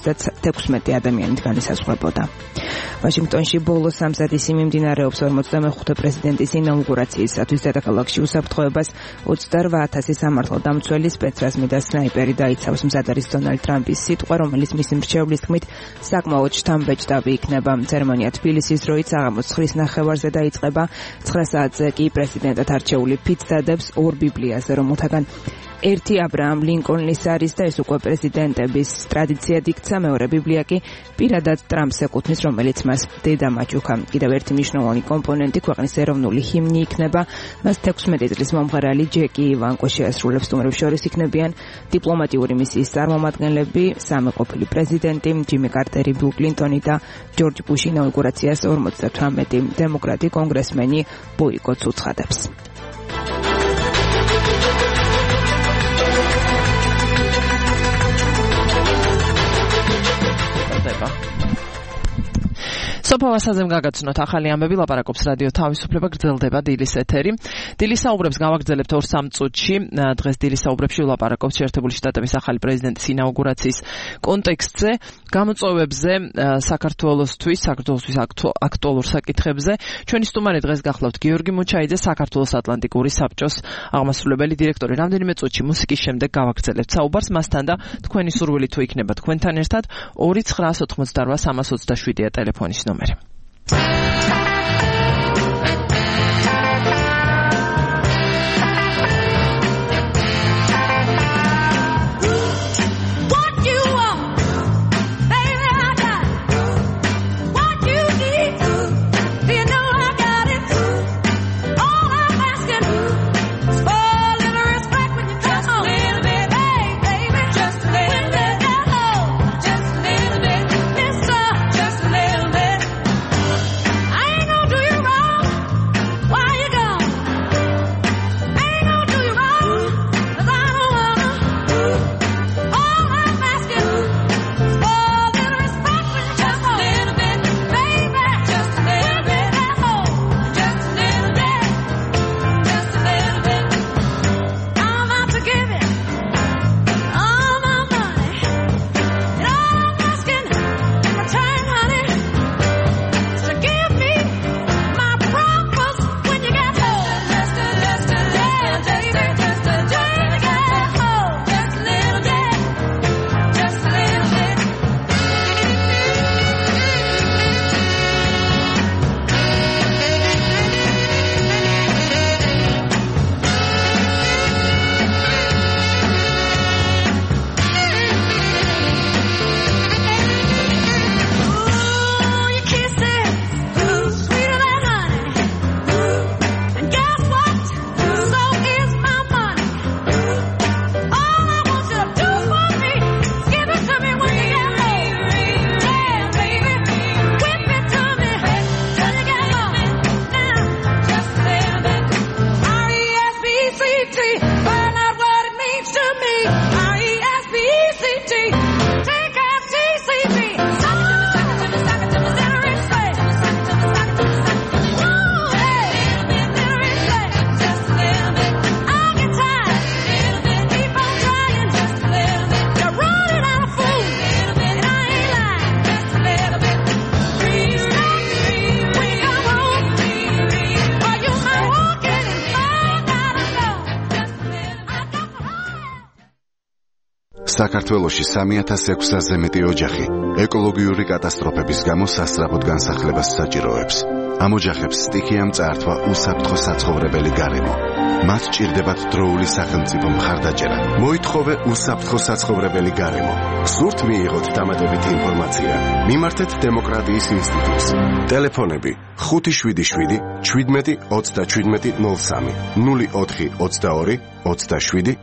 76 ადამიანით განისაზღვრებოდა. ვაშინგტონში ბოლო სამსადისი მიმდინარეობს 45 პრეზიდენტის ინაუგურაციისათვის. დედაქალაქში უსაფრთხოებას 28,000 სამართალ დამცველი, სპეცრაზმი და სნაიპერი დაიცავს. მზად არის დონალდ ტრამპის სიტყვა, რომელიც მისი მრჩევლის თქმით საკმაოდ შთამბეჭდავი იქნება. ცერემონია თბილისის დროით საღამოს 9:30-ზე დაიწყება. 9 საათზე კი პრეზიდენტად არჩეული ფიც დადებს 2 ბიბლიაზე, რომელთაგან ერთი აბრაამ ლინკოლნის არის და ეს უკვე პრეზიდენტების ტრადიციად იქცა. მეორე ბიბლია კი პირადად ტრამპს ეკუთვნის, რომელიც მას დედამაჩ უქა. კიდევ ერთი მნიშვნელოვანი კომპონენტი ქვეყნის ეროვნული ჰიმნი იქნება. მას 16 წლის მომღერალი ჯეკი ივანკო შეასრულებს. სტუმრებს შორის იქნებიან დიპლომატიური მისიის წარმომადგენლები, სამი ყოფილი პრეზიდენტი, ჯიმი კარტერი, ბილ კლინტონი და ჯორჯ ბუში. ინაუგურაციას 58 დემოკრატი კონგრესმენი ბოიკოტს უცხადებს. სოფო ვასაძემ გაგაცნოთ ახალი ამბები, ლაპარაკობს რადიო თავისუფლება, გრძელდება დილის ეთერი. დილის საუბრებს გავაგრძელებთ 2-3 წუთში. დღეს დილის საუბრებში ვლაპარაკობთ შეერთებული შტატების ახალი პრეზიდენტის ინაუგურაციის კონტექსტზე, გამოწვევებზე, საქართველოსთვის აქტუალურ საკითხებზე. ჩვენი სტუმარი დღეს გახლავთ გიორგი მუჩაიძე, საქართველოს ატლანტიკური საბჭოს აღმასრულებელი დირექტორი. რამდენიმე წუთში მუსიკის შემდეგ გავაგრძელებთ საუბარს მასთან და თქვენი სურვილი თუ იქნება თქვენთან ერთად 2988327 ტელეფონის ნომერი. საქართველოში 3600-ზე მეტი ოჯახი ეკოლოგიური კატასტროფების გამო სასწრაფოდ განსახლებას საჭიროებს. ამ ოჯახებს სტიქიამ წაართვა უსაფრთხო საცხოვრებელი გარემო. მათ ჭირდებათ დროული სახელმწიფო მხარდაჭერა. მოითხოვე უსაფრთხო საცხოვრებელი გარემო. სურთ მიიღოთ დამატებითი ინფორმაცია. მიმართეთ დემოკრატიის ინსტიტუტს. ტელეფონები 577 17 37 03 04 22 27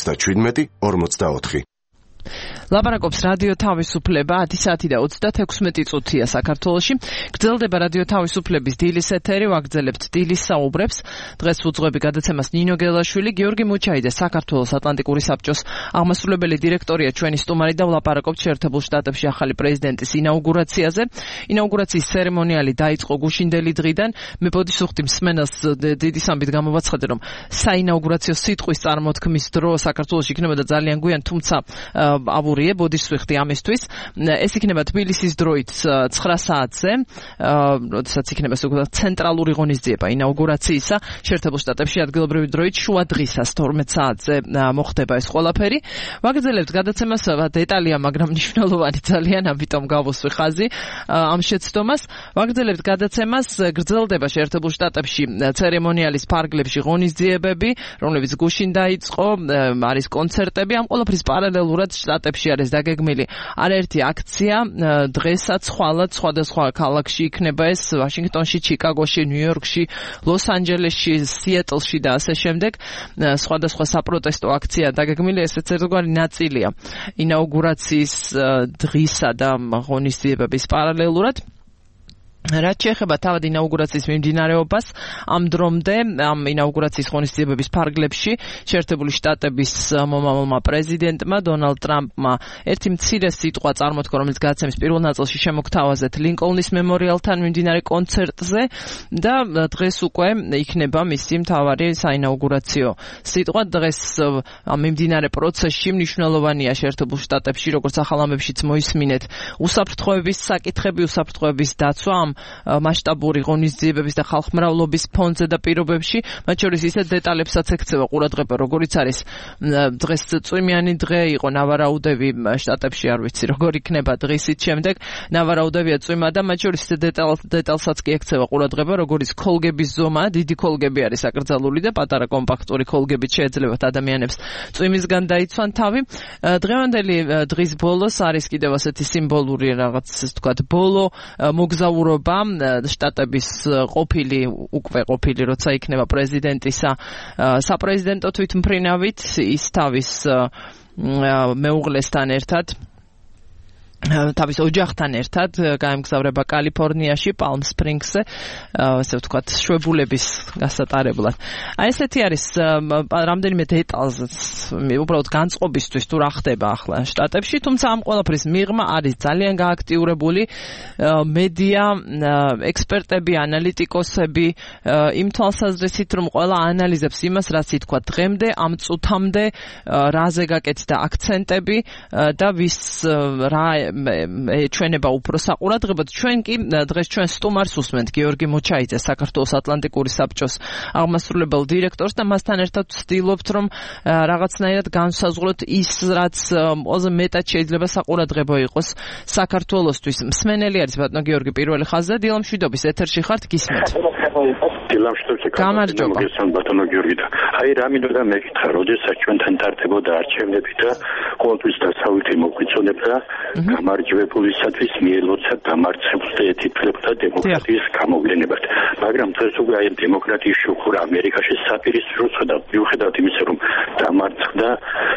57 24. ლაპარაკობს რადიო თავისუფლება 10 საათი და 36 წუთია საქართველოში. გრძელდება რადიო თავისუფლების დილის ეთერი, ვაგრძელებთ დილის საუბრებს. დღეს უძღვები გადაცემას ნინო გელაშვილი, გიორგი მუჩაიდე, საქართველოს ატლანტიკური საბჭოს აღმასრულებელი დირექტორია ჩვენი სტუმარი და ვლაპარაკობთ შეერთებულ შტატებში ახალი პრეზიდენტის ინაუგურაციაზე. ინაუგურაციის ცერემონიალი დაიწყო გუშინდელი დღიდან. მე ბოდიშს ვხდი მსმენელს დიდი სამბით გამოვაცხადე, რომ საინაუგურაციო სიტყვის წარმოთქმის დრო საქართველოში იქნებოდა ძალიან გვიან, თუმცა აბურიე ბოდიშს ვიხდი ამისთვის. ეს იქნება თბილისის დროით 9 საათზე, როდესაც იქნება ზოგადად ცენტრალური ღონისძიება ინაუგურაციისა. შეერთებულ შტატებში ადგილობრივი დროით შუა დღისას 12 საათზე მოხდება ეს ყველაფერი. ვაგრძელებთ გადაცემას, დეტალია, მაგრამ მნიშვნელოვანი ძალიან, ამიტომ გავოსვი ხაზი ამ შეცდომას. ვაგრძელებთ გადაცემას, გრძელდება შეერთებულ შტატებში ცერემონიალის ფარგლებში ღონისძიებები, რომლებიც გუშინ დაიწყო, არის კონცერტები, ამ ყველაფრის პარალელურად შტატებში არის დაგეგმილი არაერთი აქცია. დღესაც ხვალად სხვადასხვა ქალაქში იქნება ეს, ვაშინგტონში, ჩიკაგოში, ნიუ-იორკში, ლოს-ანჯელესში, სიეტლში და ასე შემდეგ. სხვადასხვა საპროტესტო აქცია დაგეგმილი, ესეც ერთგვარი ნაწილია ინაუგურაციის დღისა და ღონისძიებების პარალელურად. რაც შეეხება თავად ინაუგურაციის მიმდინარეობას, ამ დრომდე ამ ინაუგურაციის ღონისძიებების ფარგლებში შეერთებული შტატების მომავალმა პრეზიდენტმა დონალდ ტრამპმა ერთი მცირე სიტყვა წარმოთქვა, რომელიც გადაცემის პირველ ნაწილში შემოგთავაზეთ ლინკოლნის მემორიალთან მიმდინარე კონცერტზე და დღეს უკვე იქნება მისი მთავარი საინაუგურაციო სიტყვა. დღეს ამ მიმდინარე პროცესში მნიშვნელოვანია შეერთებულ შტატებში, როგორც ახალ ამბებშიც მოისმინეთ, უსაფრთხოების საკითხები, უსაფრთხოების დაცვა ამ მასშტაბური ღონისძიებების და ხალხმრავლობის ფონზე და პირობებში, მათ შორის ისეთ დეტალებსაც ექცევა ყურადღება, როგორიც არის დღეს წვიმიანი დღე იყო ნავარაუდები შტატებში, არ ვიცი როგორ იქნება დღისით შემდეგ, ნავარაუდებია წვიმა და მათ შორის ისეთ დეტალსაც კი ექცევა ყურადღება, როგორიც ქოლგების ზომა, დიდი ქოლგები არის აკრძალული და პატარა კომპაქტური ქოლგებით შეეძლებათ ადამიანებს წვიმისგან დაიცვან თავი. დღევანდელი დღის ბოლოს არის კიდევ ასეთი სიმბოლური რაღაც, ასე ვთქვათ, ბოლო მოგზაურობა შტატების უკვე ყოფილი, როცა იქნება პრეზიდენტისა საპრეზიდენტო თვითმფრინავით, ის თავის მეუღლესთან ერთად, თავის ოჯახთან ერთად გაემგზავრება კალიფორნიაში, პალმ სპრინგსზე, ასე ვთქვათ, შვებულების გასატარებლად. აი ესეთი არის რამდენიმე დეტალს, უბრალოდ განწყობისთვის თუ რა ხდება ახლა შტატებში, თუმცა ამ ყველაფრის მიღმა არის ძალიან გააქტიურებული მედია, ექსპერტები, ანალიტიკოსები, იმ თვალსაზრისით, რომ ყველა ანალიზებს იმას, რაც ითქვა დღემდე, ამ წუთამდე, რაზე გაკეთდა აქცენტები და ვის რა ჩვენება უფრო საყურადღებოდ. ჩვენ კი დღეს ჩვენ სტუმარს უსმენთ გიორგი მუჩაიძეს, საქართველოს ატლანტიკური საბჭოს აღმასრულებელ დირექტორს და მასთან ერთად ვცდილობთ, რომ რაღაცნაირად განსაზღვროთ ის, რაც ყველაზე მეტად შეიძლება საყურადღებო იყოს საქართველოსთვის. მსმენელი არის ბატონო გიორგი პირველი ხაზზე, დილამშვიდობის ეთერში ხართ, გისმენთ. გამარჯობა. ბატონო გიორგი და აი რა მინდოდა მეკითხა, როდესაც ჩვენთან ტარდებოდა არჩევნები და ყოველთვის დასავლეთი მოგვიწონებდა გამარჯვებულისათვის მიელოცა დამარცხებულს და ეთიფლებდა დემოკრატიის გამოვლენებად. მაგრამ დღეს უკვე აი დემოკრატიის შუქურა ამერიკაში საპირისპიროა და მიუხედავად იმისა, რომ დამარცხდა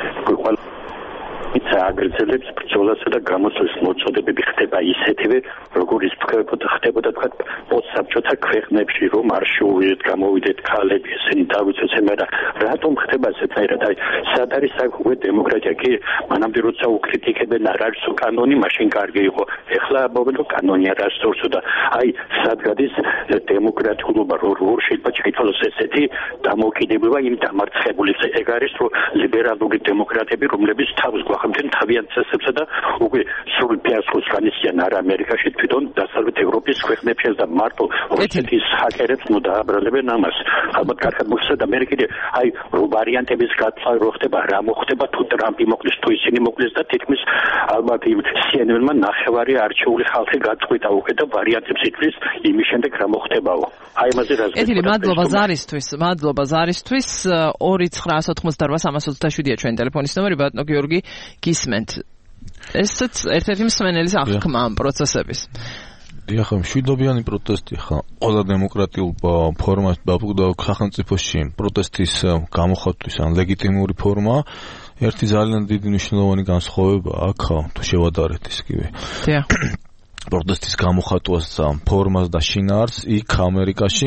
აგრძელებს ბრძოლასა და გამოსვლის მოწოდებები ხდება ისეთივე, როგორიც ხდებოდა თქვა პოსტსაბჭოთა ქვეყნებში, რომ არ შეუვიდეთ, გამოვიდეთ ქალები, ესენი დავიცვათ, მაგრამ რატომ ხდება ესეთაირად? აი, სად არის უკვე დემოკრატია? კი, მანამდე როცა უკრიტიკებენ არ არის კანონი, მაშინ კარგი იყო. ეხლა ამბობენ, რომ კანონი არ არსებობს და აი, სად გადის დემოკრატიულობა როგორ შეიძლება შეიცვალოს ესეთი დამოუკიდებობა იმ დამარცხებულის. ეგ არის რომ ლიბერალური დემოკრატები, რომლებიც თავს გვახმდნენ თავიანთ წესებსა და უკვე სრულ ფიასკოს განიცდიან არა ამერიკაში, თვითონ დასავლეთ ევროპის ქვეყნებშიც და მარტო რუსეთის ჰაკერებს დააბრალებენ ამას. ალბათ კარგად მოხსნა მე კიდე აი ვარიანტების გაცვლა რო ხდება, რა მოხდება თუ ტრამპი მოკლის თუ ისინი მოკლის და თითქმის ალბათ იმ CNN-მა ნახევარი არჩეული ხალხი გაწყვიტა უკვე და ვარიანტებს ითვლის იმის შემდეგ რა მოხდებაო. აი ამაზე რა ეთილი მადლობა ზარისთვის 2988327-ია ჩვენი ტელეფონის ნომერი. ბატონო გიორგი, გისმენთ. ესეც ერთ-ერთი მსმენელის აღქმა ამ პროცესების. ეხლა მშვიდობიანი პროტესტი ხა ყველა დემოკრატიულ ფორმაში და სახელმწიფოში პროტესტის გამოხატვის ან ლეგიტიმური ფორმა ერთი ძალიან დიდი მნიშვნელოვანი განსხვავება აქ თუ შევადარეთ ისკივე პროტესტის გამოხატვას ფორმას და შინაარს იქ ამერიკაში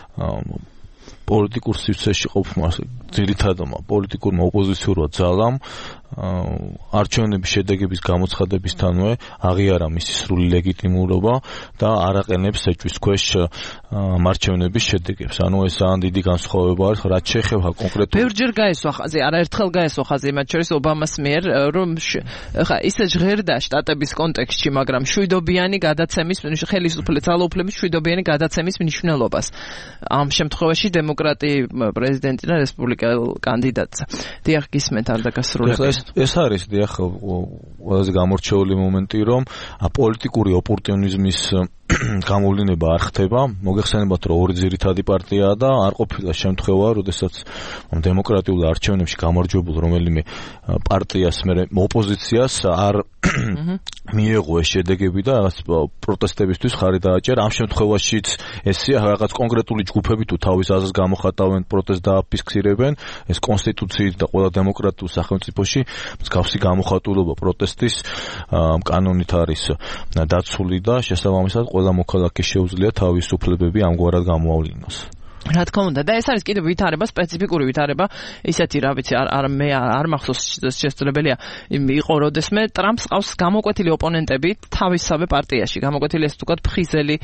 პოლიტიკურ სივრცეში ყოფნა ძირითადმა პოლიტიკურმა ოპოზიციურმა ძალამ არჩევნების შედეგების გამოცხადებისთანავე აღიარა მისი სრული ლეგიტიმურობა და არ აყენებს ეჭვის ქვეშ არჩევნების შედეგებს. ანუ ეს ძალიან დიდი განსხვავება არის, რაც შეეხება კონკრეტულ ბევრჯერ გაესვა ხაზი, არაერთხელ გაესვა ხაზი მათ შორის ობამას მიერ, რომ ხა ისე ჟღერდა შტატების კონტექსტში, მაგრამ მშვიდობიანი გადაცემის ძალაუფლების მშვიდობიანი გადაცემის მნიშვნელობას. ამ შემთხვევაში დემოკრატი პრეზიდენტი და რესპუბლიკელ კანდიდატს. დიახ, გისმენთ არ დაგასრულებთ. ეს არის დიახ ყველაზე გამორჩეული მომენტი, რომ პოლიტიკური ოპორტუნიზმის გამოვლინება არ ხდება. მოგეხსენებათ, რომ ორი ძირითადი პარტიაა და არ ყოფილა შემთხვევა, როდესაც დემოკრატიულ არჩევნებში გამარჯვებულ რომელიმე პარტიას მე ოპოზიციას არ მიეღო ეს შედეგები და რაღაც პროტესტებისთვის ხარი დააჭერა. ამ შემთხვევაშიც ესეა რაღაც კონკრეტული ჯგუფები თუ თავის აზრს გამოხატავენ, პროტესტს დააფიქსირებენ, ეს კონსტიტუციით და ყველა დემოკრატიულ სახელმწიფოში მსგავსი გამოხატულობა პროტესტის კანონით არის დაცული და შესაბამისად ყველა მოქალაქეს შეუძლია თავის უფლებები ამგვარად გამოავლინოს. რა თქმა უნდა, და ეს არის კიდევ ვითარება, სპეციფიკური ვითარება, ისეთი რა ვიცი, მე არ მახსოვს შესაძლებელია იყო, როდესმე ტრამპს ყავს გამოკვეთილი ოპონენტები თავისსავე პარტიაში, გამოკვეთილი ეს თუკად ფხიზელი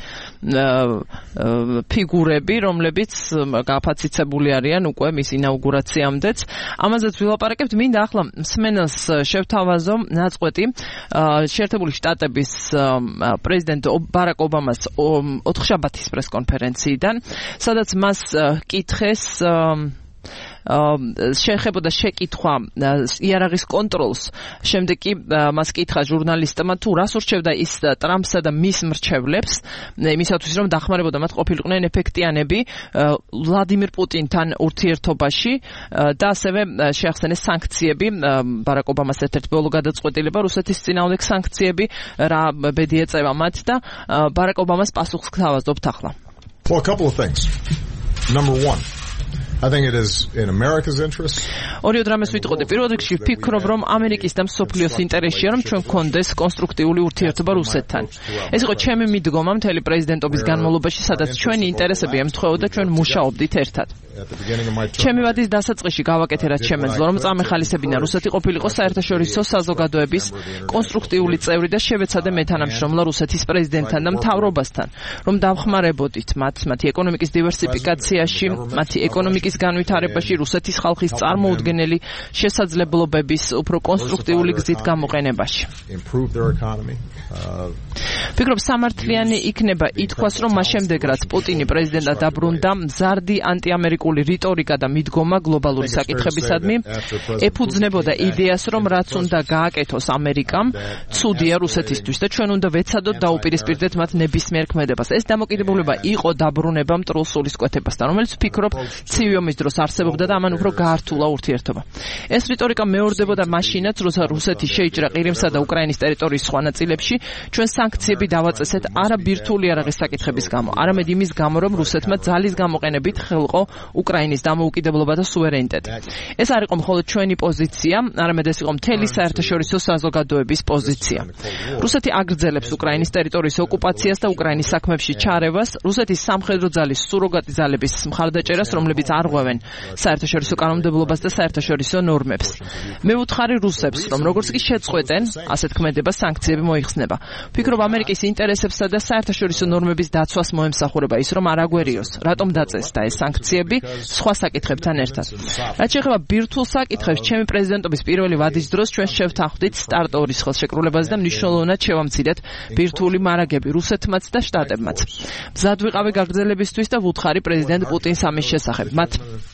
ფიგურები, რომლებიც გაფაციცებული არიან უკვე მის ინაუგურაციამდეც. ამაზეც ვილაპარაკებთ, მინდა ახლა მსმენელს შევთავაზო ნაწყვეტი შეერთებული შტატების პრეზიდენტ ბარაკ ობამას 4-შაბათის პრესკონფერენციიდან, სადაც მას კითხეს შეეხებოდა შეკითხვა იარაღის კონტროლს. შემდეგ კი მას კითხა ჟურნალისტმა თუ რას ურჩევდა ის ტრამპსა და მის მრჩევლებს იმისათვის რომ დახმარებოდა მათ ყოფილიყვნენ ეფექტიანები ვლადიმირ პუტინთან ურთიერთობაში და ასევე შეახსენეს სანქციები. ბარაკ ობამას ერთ-ერთი ბოლო გადაწყვეტილება რუსეთის წინააღმდეგ სანქციები რა ბედი ეწევა მათ და ბარაკ ობამას პასუხს გთავაზობთ ახლა. Well, a couple of things. Number one, I think it is in America's interest. ორი დრამას ვიტყოდი. პირველ რიგში ვფიქრობ, რომ ამერიკის და მსოფლიოს ინტერესია, რომ ჩვენ გქონდეს კონსტრუქტიული ურთიერთობა რუსეთთან. ეს იყო ჩემი მიდგომა მთელი პრეზიდენტობის განმავლობაში, სადაც ჩვენი ინტერესები ემთხვეოდა, ჩვენ მუშაობდით ერთად. ჩემი ვადის დასაწყისში გავაკეთე რაც შემეძლო, რომ წამეხალისებინა რუსეთი ყოფილიყო საერთაშორისო საზოგადოების კონსტრუქტიული წევრი და შევეცადე მეთანამშრომლა რუსეთის პრეზიდენტთან და მთავრობასთან, რომ დავხმარებოდით მათი ეკონომიკის დივერსიფიკაციაში, მათი ეკონომიკის განვითარებაში, რუსეთის ხალხის წარმოუდგენელი შესაძლებლობების უფრო კონსტრუქტიული გზით გამოყენებაში. ვფიქრობ, სამართლიანი იქნება ითქვას, რომ მას შემდეგ რაც პუტინი პრეზიდენტად დაბრუნდა, მზარდი ანტიამერიკული რიტორიკა და მიდგომა გლობალური საკითხებისადმი ეფუძნებოდა იდეას, რომ რაც უნდა გააკეთოს ამერიკამ, ცუდია რუსეთისთვის და ჩვენ უნდა ვეცადოთ დაუპირისპირდეთ მათ ნებისმიერ ქმედებას. ეს დამოკიდებულება იყო დაბრუნება მტრულ სულისკვეთებასთან, რომელიც ვფიქრობ ცივი ომის დროს არსებობდა და ამან უფრო გაართულა ურთიერთობა. ეს რიტორიკა მეორდებოდა მაშინაც, როცა რუსეთი შეიჭრა ყირიმსა და უკრაინის ტერიტორიის სხვა ნაწილებში, ჩვენ სანქციები დავაწესეთ არა ბირთვული იარაღის საკითხების გამო, არამედ იმის გამო, რომ რუსეთმა ძალის გამოყენებით ხელყო უკრაინის დამოუკიდებლობა და სუვერენიტეტი. ეს არ იყო მხოლოდ ჩვენი პოზიცია, არამედ ეს იყო მთელი საერთაშორისო საზოგადოების პოზიცია. რუსეთი აგრძელებს უკრაინის ტერიტორიის ოკუპაციას და უკრაინის საქმეებში ჩარევას, რუსეთის სამხედრო ძალის სუროგატი ძალების მხარდაჭერას, რომლებიც არ არღვევენ საერთაშორისო კანონმდებლობას და საერთაშორისო ნორმებს. მე ვუთხარი რუსებს, რომ როგორც კი შეწყვეტენ, ასეთ ქმედებას სანქციები მოიხსნება. ვფიქრობ, ამერიკის ინტერესებსა და საერთაშორისო ნორმების დაცვას მოემსახურება ის, რომ არ აგვერიოს, რატომ დაწესდა ეს სანქციები სხვა საკითხებთან ერთად. რაც შეეხება ბირთვულ საკითხებს, ჩემი პრეზიდენტობის პირველი ვადის დროს ჩვენ შევთანხმდით სტარტორის ხელშეკრულებაზე და მნიშვნელოვნად შევამცირეთ ბირთვული მარაგები რუსეთმაც და შტატებმაც. მზად ვიყავი გაგრძელებისთვის და ვუთხარი პრეზიდენტ პუტინს ამის შესახებ. მათ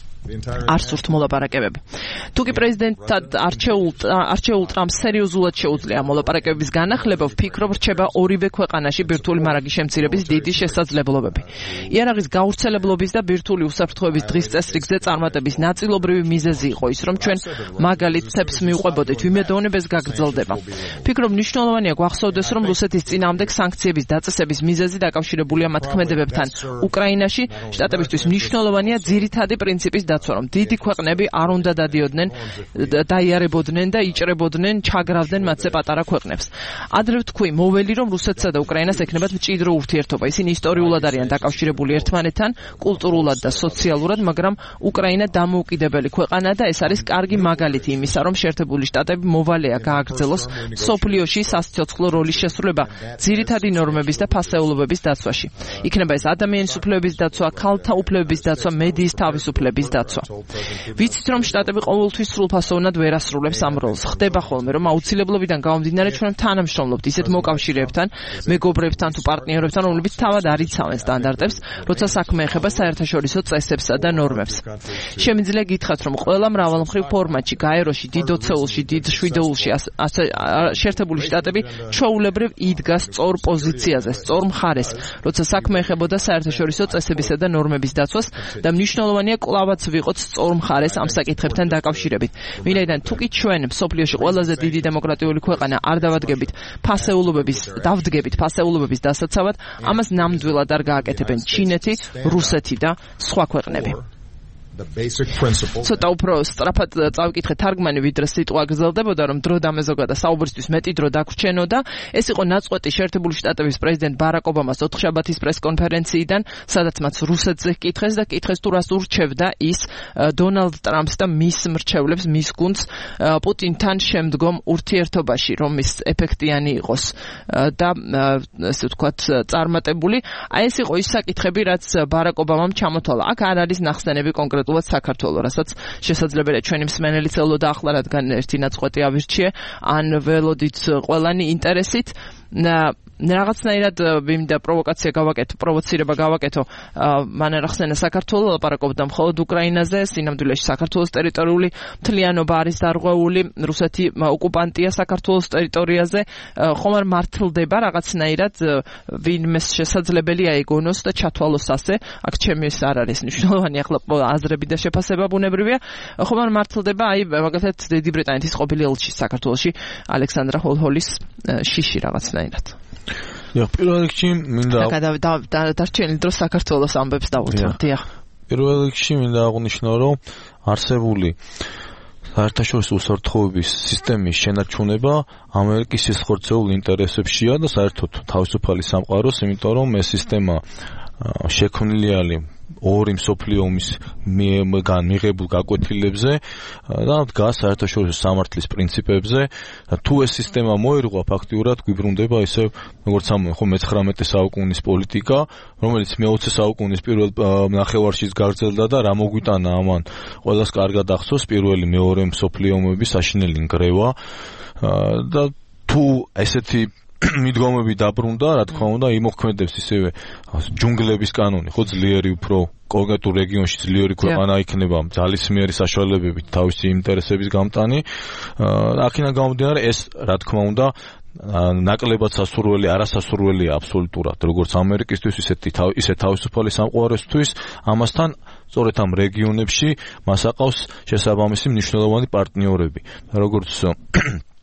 არ სურთ მოლაპარაკებები. თუკი პრეზიდენტად არჩეულ ტრამპს სერიოზულად შეუძლია მოლაპარაკებების განახლება, ვფიქრობ, რჩება ორივე ქვეყანაში ბირთვული მარაგის შემცირების დიდი შესაძლებლობები. იარაღის გავრცელებლობის და ბირთვული უსაფრთხოების დღის წესრიგზე წარმატების ნაწილობრივი მიზეზი იყო ის, რომ ჩვენ მაგალითებს მივყვებოდით, ვიმედოვნებ ეს გაგრძელდება. ვფიქრობ, მნიშვნელოვანია გვახსოვდეს, რომ რუსეთის წინააღმდეგ სანქციების დაწესების მიზეზი დაკავშირებულია მათ ქმედებებთან უკრაინაში. შტატებისთვის მნიშვნელოვანია ძირითადი პრინციპის დაცვა, რომ დიდი ქვეყნები არ უნდა დადიოდნენ, დაიარებოდნენ და იჭრებოდნენ, ჩაგრავდნენ მათზე პატარა ქვეყნებს. ადრე ვთქვი, მოველი, რომ რუსეთსა და უკრაინას ექნებათ მჭიდრო ურთიერთობა. ისინი ისტორიულად არიან დაკავშირებული ერთმანეთთან, კულტურულად და სოციალურად, მაგრამ უკრაინა დამოუკიდებელი ქვეყანაა და ეს არის კარგი მაგალითი იმისა, რომ შეერთებული შტატები მოვალეა გააგრძელოს სოფლიოში სასიცოცხლო როლის შესრულება ძირითადი ნორმების და ფასეულობების დაცვაში. იქნება ეს ადამიანის უფლებების დაცვა, ქალთა უფლებების დაცვა, მედიის თავისუფლების დაცვა. ვიცით, რომ შტატები ყოველთვის სრულფასოვნად ვერ ასრულებს ამ როლს. ხდება ხოლმე, რომ აუცილებლობიდან გამომდინარე ჩვენ თანამშრომლობთ ისეთ მოკავშირეებთან, მეგობრებთან თუ პარტნიორებთან, რომლებიც თავად არიცავენ სტანდარტებს, როცა საქმე ეხება საერთაშორისო წესებსა და ნორმებს. შემიძლია გითხრათ, რომ ყველა მრავალმხრივ ფორმატში, გაეროში, დიდ ოცეულში, დიდ შვიდეულში, შეერთებული შტატები ჩვეულებრივ იდგა სწორ პოზიციაზე, სწორ მხარეს, როცა საქმე ეხებოდა საერთაშორისო წესებისა და ნორმების დაცვას და მნიშვნელოვანია კლავაც ვიყოთ სწორ მხარეს ამ საკითხებთან დაკავშირებით. ვინაიდან თუკი ჩვენ მსოფლიოში ყველაზე დიდი დემოკრატიული ქვეყანა არ დავდგებით ფასეულობების დასაცავად, ამას ნამდვილად არ გააკეთებენ ჩინეთი, რუსეთი და სხვა ქვეყნები. ცოტა უფრო სწრაფად წავიკითხე თარგმანი, ვიდრე სიტყვა გრძელდებოდა, რომ დრო დამეზოგა და საუბრისთვის მეტი დრო დაგვრჩენოდა. ეს იყო ნაწყვეტი შეერთებული შტატების პრეზიდენტ ბარაკ ობამას ოთხშაბათის პრესკონფერენციიდან, სადაც მას რუსეთზე კითხეს და კითხეს თუ რას ურჩევდა ის დონალდ ტრამპს და მის მრჩევლებს, მის გუნდს პუტინთან შემდგომ ურთიერთობაში, რომ ის ეფექტიანი იყოს და ესე ვთქვათ წარმატებული. აი ეს იყო ის საკითხები, რაც ბარაკ ობამამ ჩამოთვალა. აქ არ არის ნახსენები კონკრეტულად საქართველოს, რასაც შესაძლებელია ჩვენი მსმენელი ცელოდა ახლა, რადგან ერთი ნაწყვეტი ავირჩიე, ან ველოდით ყველანი ინტერესით. რაღაცნაირად მინდა პროვოცირება გავაკეთო. მან ახსენა საქართველოს, ლაპარაკობდა მხოლოდ უკრაინაზე, სინამდვილეში საქართველოს ტერიტორიული მთლიანობა არის დარღვეული, რუსეთი ოკუპანტია საქართველოს ტერიტორიაზე, ხომ არ მართლდება რაღაცნაირად, ვინმეს შესაძლებელია ეგონოს და ჩათვალოს ასე. აქ ჩემი ეს არ არის მნიშვნელოვანი, ახლა აზრები და შეფასება ბუნებრივია. ხომ არ მართლდება, აი მაგალითად დიდი ბრიტანეთის ყოფილი ელჩი საქართველოში, ალექსანდრა ჰოლჰოლის შიში რაღაცნაირად. პირველ რიგში მინდა დარჩენილი დრო საქართველოს ამბებს დავუთმოთ. პირველ რიგში მინდა აღვნიშნო, რომ არსებული საერთაშორისო უსაფრთხოების სისტემის შენარჩუნება ამერიკის სისხლძეულ ინტერესებშია და საერთოდ თავისუფალი სამყაროს, იმიტომ რომ ეს სისტემა შექმნილი ორი მსოფლიო ომის მიღებულ გაკვეთილებზე და დგას საერთაშორისო სამართლის პრინციპებზე. თუ ეს სისტემა მოერღვა, ფაქტიურად გვიბრუნდება ისე როგორც მე-19 საუკუნის პოლიტიკა, რომელიც მე-20 საუკუნის პირველ ნახევარშიც გაგრძელდა და რა მოგვიტანა ამან ყველას კარგად ახსოვს პირველი მეორე მსოფლიო ომების საშინელი ნგრევა და თუ ესეთი მიდგომები დაბრუნდა, რა თქმა უნდა, იმოქმედებს ისევე ჯუნგლების კანონი, ხო, ძლიერი უფრო კონკრეტულ რეგიონში ძლიერი ქვეყანა იქნება ძალისმიერი საშუალებებით თავისი ინტერესების გამტანი. აქედან გამომდინარე, ეს რა თქმა უნდა ნაკლებად სასურველი, არასასურველია აბსოლუტურად, როგორც ამერიკისთვის, ისე თავისუფალი სამყაროსთვის. ამასთან სწორედ ამ რეგიონებში მას აყავს შესაბამისი მნიშვნელოვანი პარტნიორები, როგორც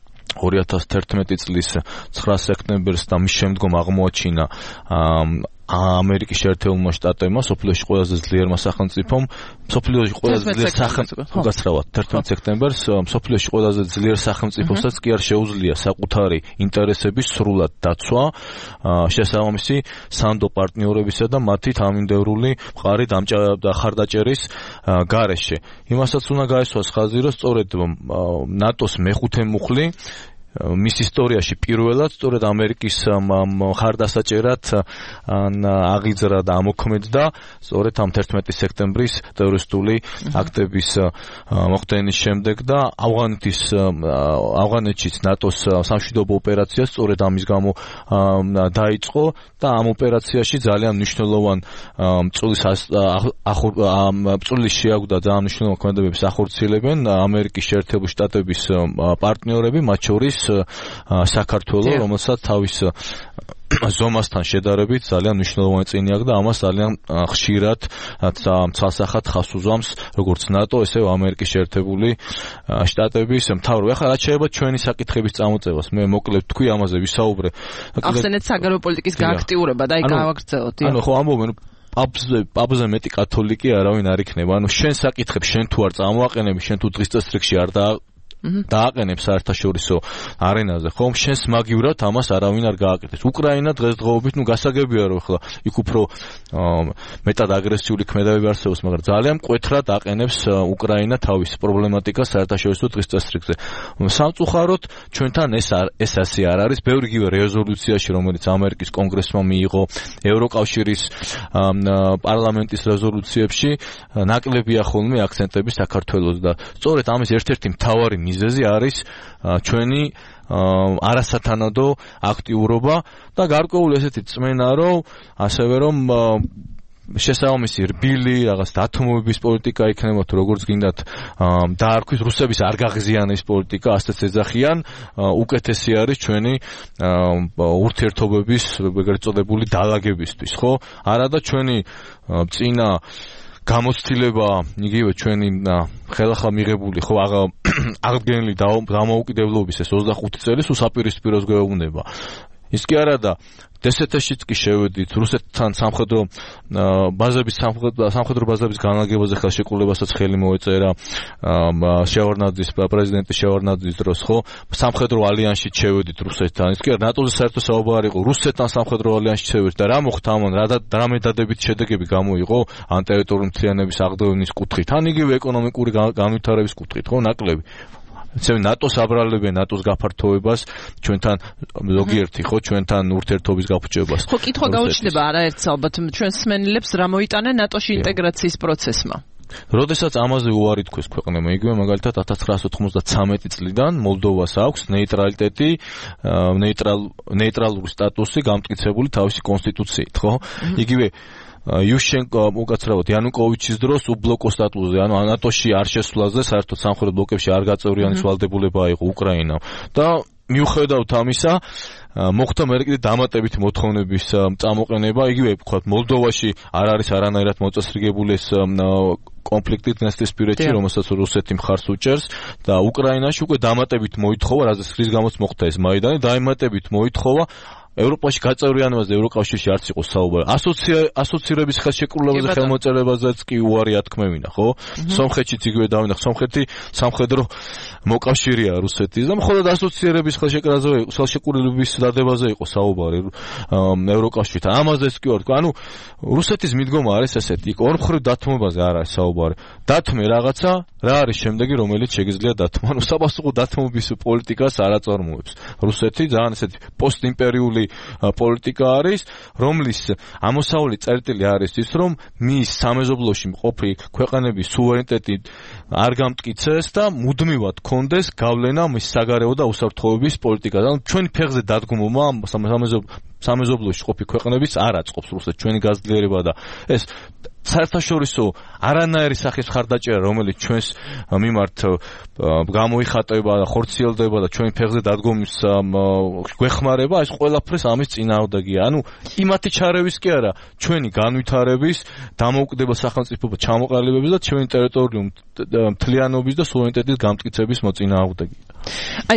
2011 წლის 9 სექტემბერს და მის შემდგომ აღმოაჩინა ამერიკის შეერთებულმა შტატებმა სოფლიოში ყველაზე ძლიერმა სახელმწიფომ სოფლიოში ყველაზე ძლიერ სახელმწიფო გასრავად 11 სექტემბერს სოფლიოში ყველაზე ძლიერ სახელმწიფოსაც კი არ შეუძლია საკუთარი ინტერესების სრულად დაცვა შესაბამისი სანდო პარტნიორებისა და მათი თანამიმდევრული მყარი ხარდაჭერის გარეშე. იმასაც უნდა გაესვას ხაზი, რომ სწორედ ნატოს მეხუთე მუხლი მის ისტორიაში პირველად სწორედ ამერიკის ხარდასაჭერად აღიძრა და ამოქმედდა სწორედ ამ 11 სექტემბრის ტერორისტული აქტების მოხდენის შემდეგ და ავღანეთშიც ნატოს სამშვიდობო ოპერაცია სწორედ ამის გამო დაიწყო და ამ ოპერაციაში ძალიან მნიშვნელოვან წulis შეაგვდა ძალიან მნიშვნელოვან ქმედებებს ახორციელებენ ამერიკის შეერთებული შტატების პარტნიორები, მათ შორის საქართველო, რომელსაც თავის ზომასთან შედარებით ძალიან მნიშვნელოვანი წინი აქვს და ამას ძალიან ხშირად ცალსახად ხაზს უზამს როგორც ნატო, ესე ამერიკის შეერთებული შტატების მთავრობა. ახლა რაც შეიძლება ჩვენი საკითხების წამოწევას, მე მოკლედ თქვი ამაზე ვისაუბრე. ახსენეთ საგარეო პოლიტიკის გააქტიურება და აი გავაგრძელოთ. ანუ ხო ამბობენ პაპზე მეტი კათოლიკე არავინ არ იქნება. ანუ შენ საკითხებს შენ თუ არ წამოაყენები, შენ თუ დღის წესრიგში არ დააყენებს საერთაშორისო არენაზე, ხომ შენს მაგივრად ამას არავინ არ გააკეთებს. უკრაინა დღესდღეობით გასაგებია რომ ხლა იქ უფრო მეტად აგრესიული ქმედებები არსებობს, მაგრამ ძალიან მკვეთრად აყენებს უკრაინა თავის პრობლემატიკას საერთაშორისო დღის წესრიგზე. სამწუხაროდ ჩვენთან ეს ასე არ არის. ბევრი იგივე რეზოლუციაში, რომელიც ამერიკის კონგრესმა მიიღო, ევროკავშირის პარლამენტის რეზოლუციებში ნაკლებია ხოლმე აქცენტები საქართველოს და სწორედ ამის ერთ-ერთი მთავარი მიზეზი არის ჩვენი არასათანადო აქტიურობა და გარკვეული ესეთი წმენა, რომ ასევე რომ შესაბამისი რბილი რაღაც დათმობების პოლიტიკა იქნება თუ როგორც გინდათ დაარქვის რუსების არ გაღიზიანების პოლიტიკა, ასეც ეძახიან, უკეთესი არის ჩვენი ურთიერთობების ეგრეთ წოდებული დაალაგებისთვის, ხო? არა და ჩვენი წინა გამოცდილება იგივე ჩვენი ხელახლა მიღებული ხო აღდგენილი დამოუკიდებლობის ეს 25 წელი სულ საპირისპიროს გვეუბნება. ის კი არა და დსთ-შიც კი შევედით რუსეთთან სამხედრო ბაზების განლაგებაზე ხელშეკრულებასაც ხელი მოეწერა შევარნაძის პრეზიდენტის შევარნაძის დროს, ხო? სამხედრო ალიანსში შევედით რუსეთთან. ის კი არა ნატოზე საერთო საუბარი იყო რუსეთთან სამხედრო ალიანსში შევედით და რა მოხდა ამან, რა მედადებით შედეგები გამოიღო ან ტერიტორიული მთლიანობის აღდგენის კუთხით, ან იგივე ეკონომიკური განვითარების კუთხით, ხო, ნაკლები. ნატოს აბრალებენ ნატოს გაფართოებას ჩვენთან ზოგიერთი ხო ჩვენთან ურთიერთობის გაფუჭებას. ხო, კითხვა გაუჩნდება არაერთს ალბათ ჩვენს მსმენელებს რა მოიტანა ნატოში ინტეგრაციის პროცესმა. როდესაც ამაზე უარი თქვეს ქვეყნებმა, იგივე მაგალითად 1993 წლიდან მოლდოვას აქვს ნეიტრალიტეტი, ნეიტრალური სტატუსი გამტკიცებული თავისი კონსტიტუციით, ხო? იგივე იუშენკო უკაცრავად იანუკოვიჩის დროს უბლოკო სტატუსზე, ანუ ნატოში არ შესვლაზე საერთოდ სამხრეთ ბლოკებში არ გაწევრიანის ვალდებულება იყო უკრაინამ და მიუხედავად ამისა მოხდა მე კიდე დამატებითი მოთხოვნების წამოყენება, იგივე ვთქვათ მოლდოვაში არ არის არანაირად მოწესრიგებული ეს კონფლიქტი დნესტრისპირეთში, რომელსაც რუსეთი მხარს უჭერს და უკრაინაში უკვე დამატებით მოითხოვა, რის გამოც მოხდა ეს მაიდანი, დამატებით მოითხოვა ევროპაში გაწევრიანებაზე ევროკავშირში არც იყო საუბარი. ასოცირების ხელშეკრულებაზე ხელმოწერებაზეც კი უარი ათქმევინა, ხო? სომხეთშიც იგივე დავინახე, სომხეთი სამხედრო მოკავშირეა რუსეთის და მხოლოდ ასოცირების ხელშეკრულების დადებაზე იყო საუბარი ევროკავშირთან. ამაზეც კი ვარ, ანუ რუსეთის მიდგომა არის ესეთი, ორმხრივ დათმობაზე არ არის საუბარი. დათმე რაღაცა, რა არის შემდეგი, რომელიც შეგიძლია დათმო. ანუ საპასუხო დათმობის პოლიტიკას არ აწარმოებს. რუსეთი ძალიან ესეთი პოსტიმპერიული პოლიტიკა არის, რომლის ამოსავალი წერტილი არის ის, რომ მის სამეზობლოში მყოფი ქვეყანების სუვერენიტეტი არ გამტკიცეს და მუდმივად კონდეს გავლენა მის საგარეო და უსაფრთხოების პოლიტიკაზე. ანუ ჩვენი ფეხზე დადგმობა სამეზობლოში ყოფი ქვეყნების არ აწყობს რუსეთს ჩვენი გაძლიერება და ეს საერთაშორისო არანაირი სახის მხარდაჭერა, რომელიც ჩვენს მიმართ გამოიხატება და ხორციელდება და ჩვენი ფეხზე დადგომის გვეხმარება, ეს ყველაფერს ამის წინააღმდეგია. ანუ იმათი ჩარევის კი არა, ჩვენი განვითარების, დამოუკიდებელ სახელმწიფოების ჩამოყალიბების და ჩვენი ტერიტორიული მთლიანობის და სუვერენიტეტის გამტკიცების მოწინააღმდეგია. აი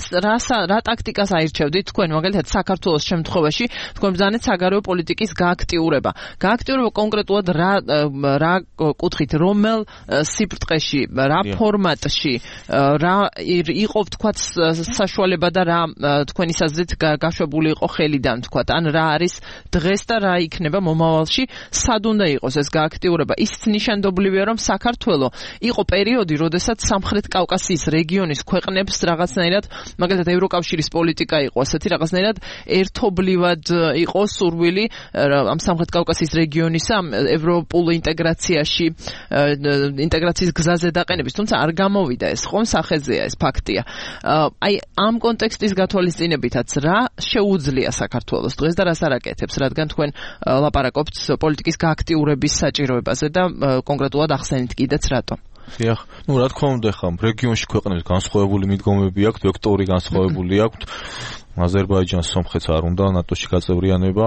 რა ტაქტიკას აირჩევდით თქვენ მაგალითად საქართველოს შემთხვევაში თქვენ ბრძანეთ საგარეო პოლიტიკის გააქტიურება კონკრეტულად რა კუთხით რომელ სიბრტყეში რა ფორმატში რა იყო თქვათ საშუალება და რა თქვენი საზრით გაშვებული იყო ხელიდან თქვათ ან რა არის დღეს და რა იქნება მომავალში სად უნდა იყოს ეს გააქტიურება ისიც ნიშანდობლივია რომ საქართველოს იყო პერიოდი როდესაც სამხრეთ კავკასიის რეგიონის ქვეყნებს რაღაცნაირად მაგალითად ევროკავშირის პოლიტიკა იყო ასეთი რაღაცნაირად ერთობლივად იყო სურვილი ამ სამხრეთ კავკასიის რეგიონის ევროპულ ინტეგრაციაში ინტეგრაციის გზაზე დაყენების თუმცა არ გამოვიდა ეს ხომ სახეზეა ეს ფაქტია აი ამ კონტექსტის გათვალისწინებითაც რა შეუძლია საქართველოს დღეს და რას არაკეთებს რადგან თქვენ ლაპარაკობთ პოლიტიკის გააქტიურების საჭიროებაზე და კონკრეტულად ახსენით კიდეც რატომ დიახ, რა თქმა უნდა, ხა რეგიონში ქვეყნებს განსხვავებული მიდგომები აქვს, ვექტორი განსხვავებული აქვს. აზერბაიჯანს სომხეთს არ უნდა ნატოში გაწევრიანება.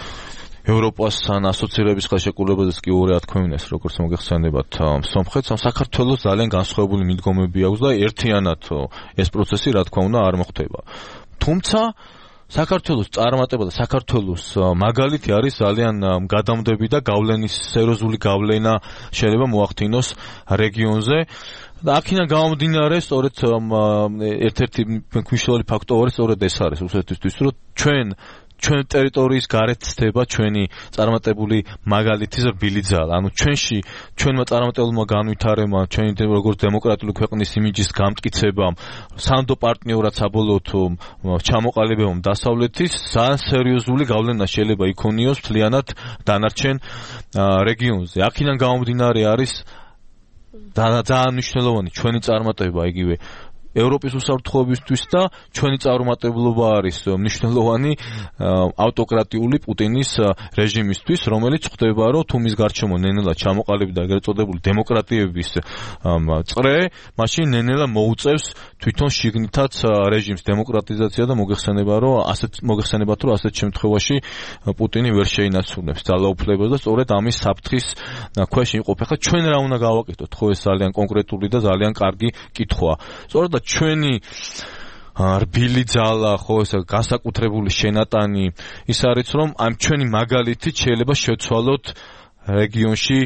ევროპასთან ასოცირების ხელშეკრულებაზეც კი ორი ათქვენეს, როგორც მოგეხსენებათ, სომხეთს, საქართველოს ძალიან განსხვავებული მიდგომები აქვს და ერთიანად ეს პროცესი, რა თქმა უნდა, არ მოხდება. თუმცა საქართველოს წარმატება და საქართველოს მაგალითი არის ძალიან გადამდები და გავლენის სერიოზული გავლენა შეიძლება მოახდინოს რეგიონზე და აქედან გამომდინარე სწორედ ერთ-ერთი მნიშვნელოვანი ფაქტორი სწორედ ეს არის რუსეთისთვის რომ ჩვენ ტერიტორიის გარეთ ცდება ჩვენი წარმატებული მაგალითის რბილი ძალა. ანუ ჩვენმა წარმატებულმა განვითარებამ, ჩვენი როგორც დემოკრატიული ქვეყნის იმიჯის გამტკიცებამ, სანდო პარტნიორად საბოლოოდ ჩამოყალიბებამ დასავლეთის ძალიან სერიოზული გავლენა შეიძლება იქონიოს მთლიანად დანარჩენ რეგიონზე. აქედან გამომდინარე არის ძალიან მნიშვნელოვანი ჩვენი წარმატება იგივე ევროპის უსაფრთხოებისთვის და ჩვენი წარუმატებლობა არის მნიშვნელოვანი ავტოკრატიული პუტინის რეჟიმისთვის, რომელიც ხვდება, რომ თუ მის გარჩევო ნენელა ჩამოყალიბდა ეგრეთ წოდებული დემოკრატიების წრე, მაშინ ნენელა მოუწევს თვითონ შიგნითაც რეჟიმის დემოკრატიზაცია და მოგეხსენებათ, რომ ასეთ შემთხვევაში პუტინი ვერ შეინაცვლებს ძალაუფლებას და სწორედ ამის საფრთხის ქვეშ იმყოფ. ახლა ჩვენ რა უნდა გავაკეთოთ? ხო ეს ძალიან კონკრეტული და ძალიან კარგი კითხვაა. სწორედ ჩვენი რბილი ძალა, ხო ეს განსაკუთრებული შენატანი ის არის, რომ ამ ჩვენი მაგალითით შეიძლება შევცვალოთ რეგიონში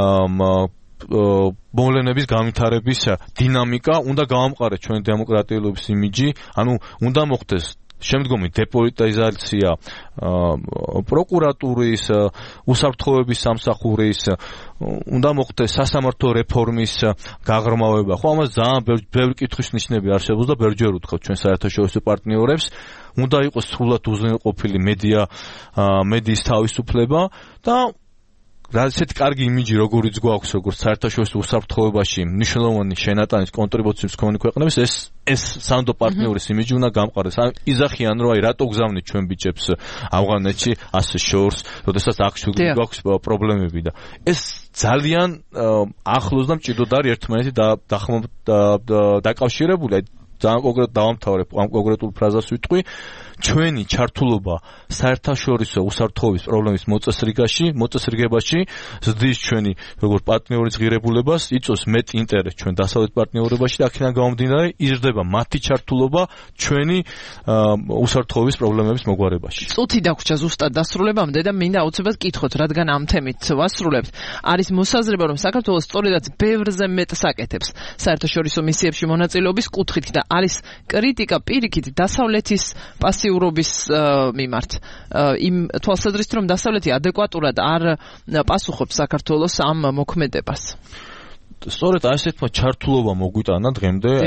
მოვლენების განვითარების დინამიკა, უნდა გავამყაროთ ჩვენი დემოკრატიულობის იმიჯი, ანუ უნდა მოხდეს შემდგომი დეპოლიტიზაცია პროკურატურის, უსაფრთხოების სამსახურის, უნდა მოხდეს სასამართლო რეფორმის გაღრმავება. ხო, ამას ძალიან ბევრი კითხვის ნიშნები არსებობს და ბევრჯერ ვთქვათ ჩვენ საერთაშორისო პარტნიორებს, უნდა იყოს სრულად უზრუნველყოფილი მედიის თავისუფლება და ასეთი კარგი იმიჯი როგორიც გვაქვს როგორც საერთაშორისო უსაფრთხოებაში მნიშვნელოვანი შენატანის კონტრიბუციის მქონე ქვეყნების ეს სანდო პარტნიორის იმიჯი უნდა გამყარდეს. იზახიან რომ აი რატო გზავნით ჩვენ ბიჭებს ავღანეთში ასე შორს, როდესაც აქ გვაქვს პრობლემები და ეს ძალიან ახლოს და მჭიდროდ არის ერთმანეთი დაკავშირებული. ძალიან კონკრეტულად დავამთავრებ ამ კონკრეტულ ფრაზას ვიტყვი. ჩვენი ჩართულობა საერთაშორისო უსაფრთხოების პრობლემის მოწესრიგებაში ზრდის ჩვენი როგორც პარტნიორის ღირებულებას, იწვევს მეტ ინტერესს ჩვენ დასავლეთ პარტნიორებაში და აქედან გამომდინარე იზრდება მათი ჩართულობა ჩვენი უსაფრთხოების პრობლემების მოგვარებაში. წუთი დაგვრჩა ზუსტად დასრულებამდე და მინდა აუცილებლად კითხოთ, რადგან ამ თემით ვასრულებთ. არის მოსაზრება, რომ საქართველოს სწორედაც ბევრზე მეტს აკეთებს საერთაშორისო მისიებში მონაწილეობის კუთხით და არის კრიტიკა პირიქით დასავლეთის პასიურობის მიმართ. იმ თვალსაზრისით, რომ დასავლეთი ადეკვატურად არ პასუხობს საქართველოს ამ მოქმედებას. სწორედ ასეთმა ჩართულობა მოგვიტანა დღემდე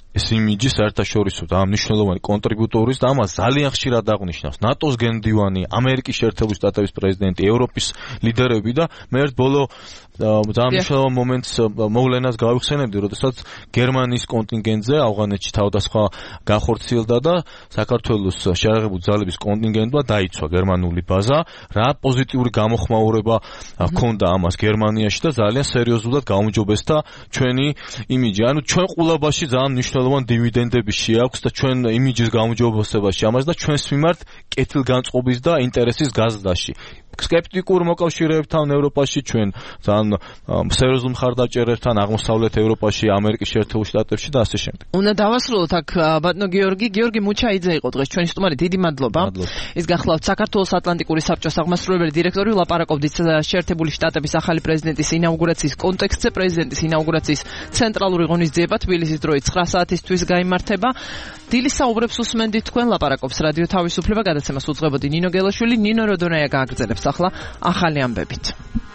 ეს იმიჯი საერთაშორისო და ამ მნიშვნელოვანი კონტრიბუტორის და ამას ძალიან ხშირად აღნიშნავს ნატოს გენდივანი, ამერიკის შეერთებული შტატების პრეზიდენტი, ევროპის ლიდერები და მე ერთ ბოლო ძალიან მნიშვნელოვან მომენტს მოვლენას გავიხსენებდი, როდესაც გერმანიის კონტინგენტზე ავღანეთში თავდასხმა განხორციელდა და საქართველოს შეიარაღებული ძალების კონტინგენტმა დაიცვა გერმანული ბაზა, რა პოზიტიური გამოხმაურება ჰქონდა ამას გერმანიაში და ძალიან სერიოზულად გაუმჯობესდა ჩვენი იმიჯი. ანუ ჩვენ ყულაბაში ძალიან მნიშვნელოვანი დივიდენდები შეაქვს და ჩვენ იმიჯის გაუმჯობესებაში ამას და ჩვენს მიმართ კეთილგანწყობის და ინტერესის გაზრდაში. სკეპტიკურ მოკავშირეებთან ევროპაში ჩვენ ძალიან სერიოზულ მხარდაჭერებთან აღმოსავლეთ ევროპაში, ამერიკის შეერთებულ შტატებში და ასე შემდეგ. უნდა დავასრულოთ აქ ბატონო გიორგი მუჩაიძე იყო დღეს ჩვენი სტუმარი. დიდი მადლობა. ის გახლავთ საქართველოს ატლანტიკური საბჭოს აღმასრულებელი დირექტორი. ვლაპარაკობდით შეერთებული შტატების ახალი პრეზიდენტის ინაუგურაციის კონტექსტზე. პრეზიდენტის ინაუგურაციის ცენტრალური ღონისძიება თბილისის დროით 9 საათისთვის გაიმართება. დილის საუბრებს უსმენდით თქვენ, ლაპარაკობს რადიო თავისუფლება, გადაცემას უძღვებოდი ნინო გელაშვილი. ნინო როდონაია გააგრძელებს ახლა ახალი ამბებით.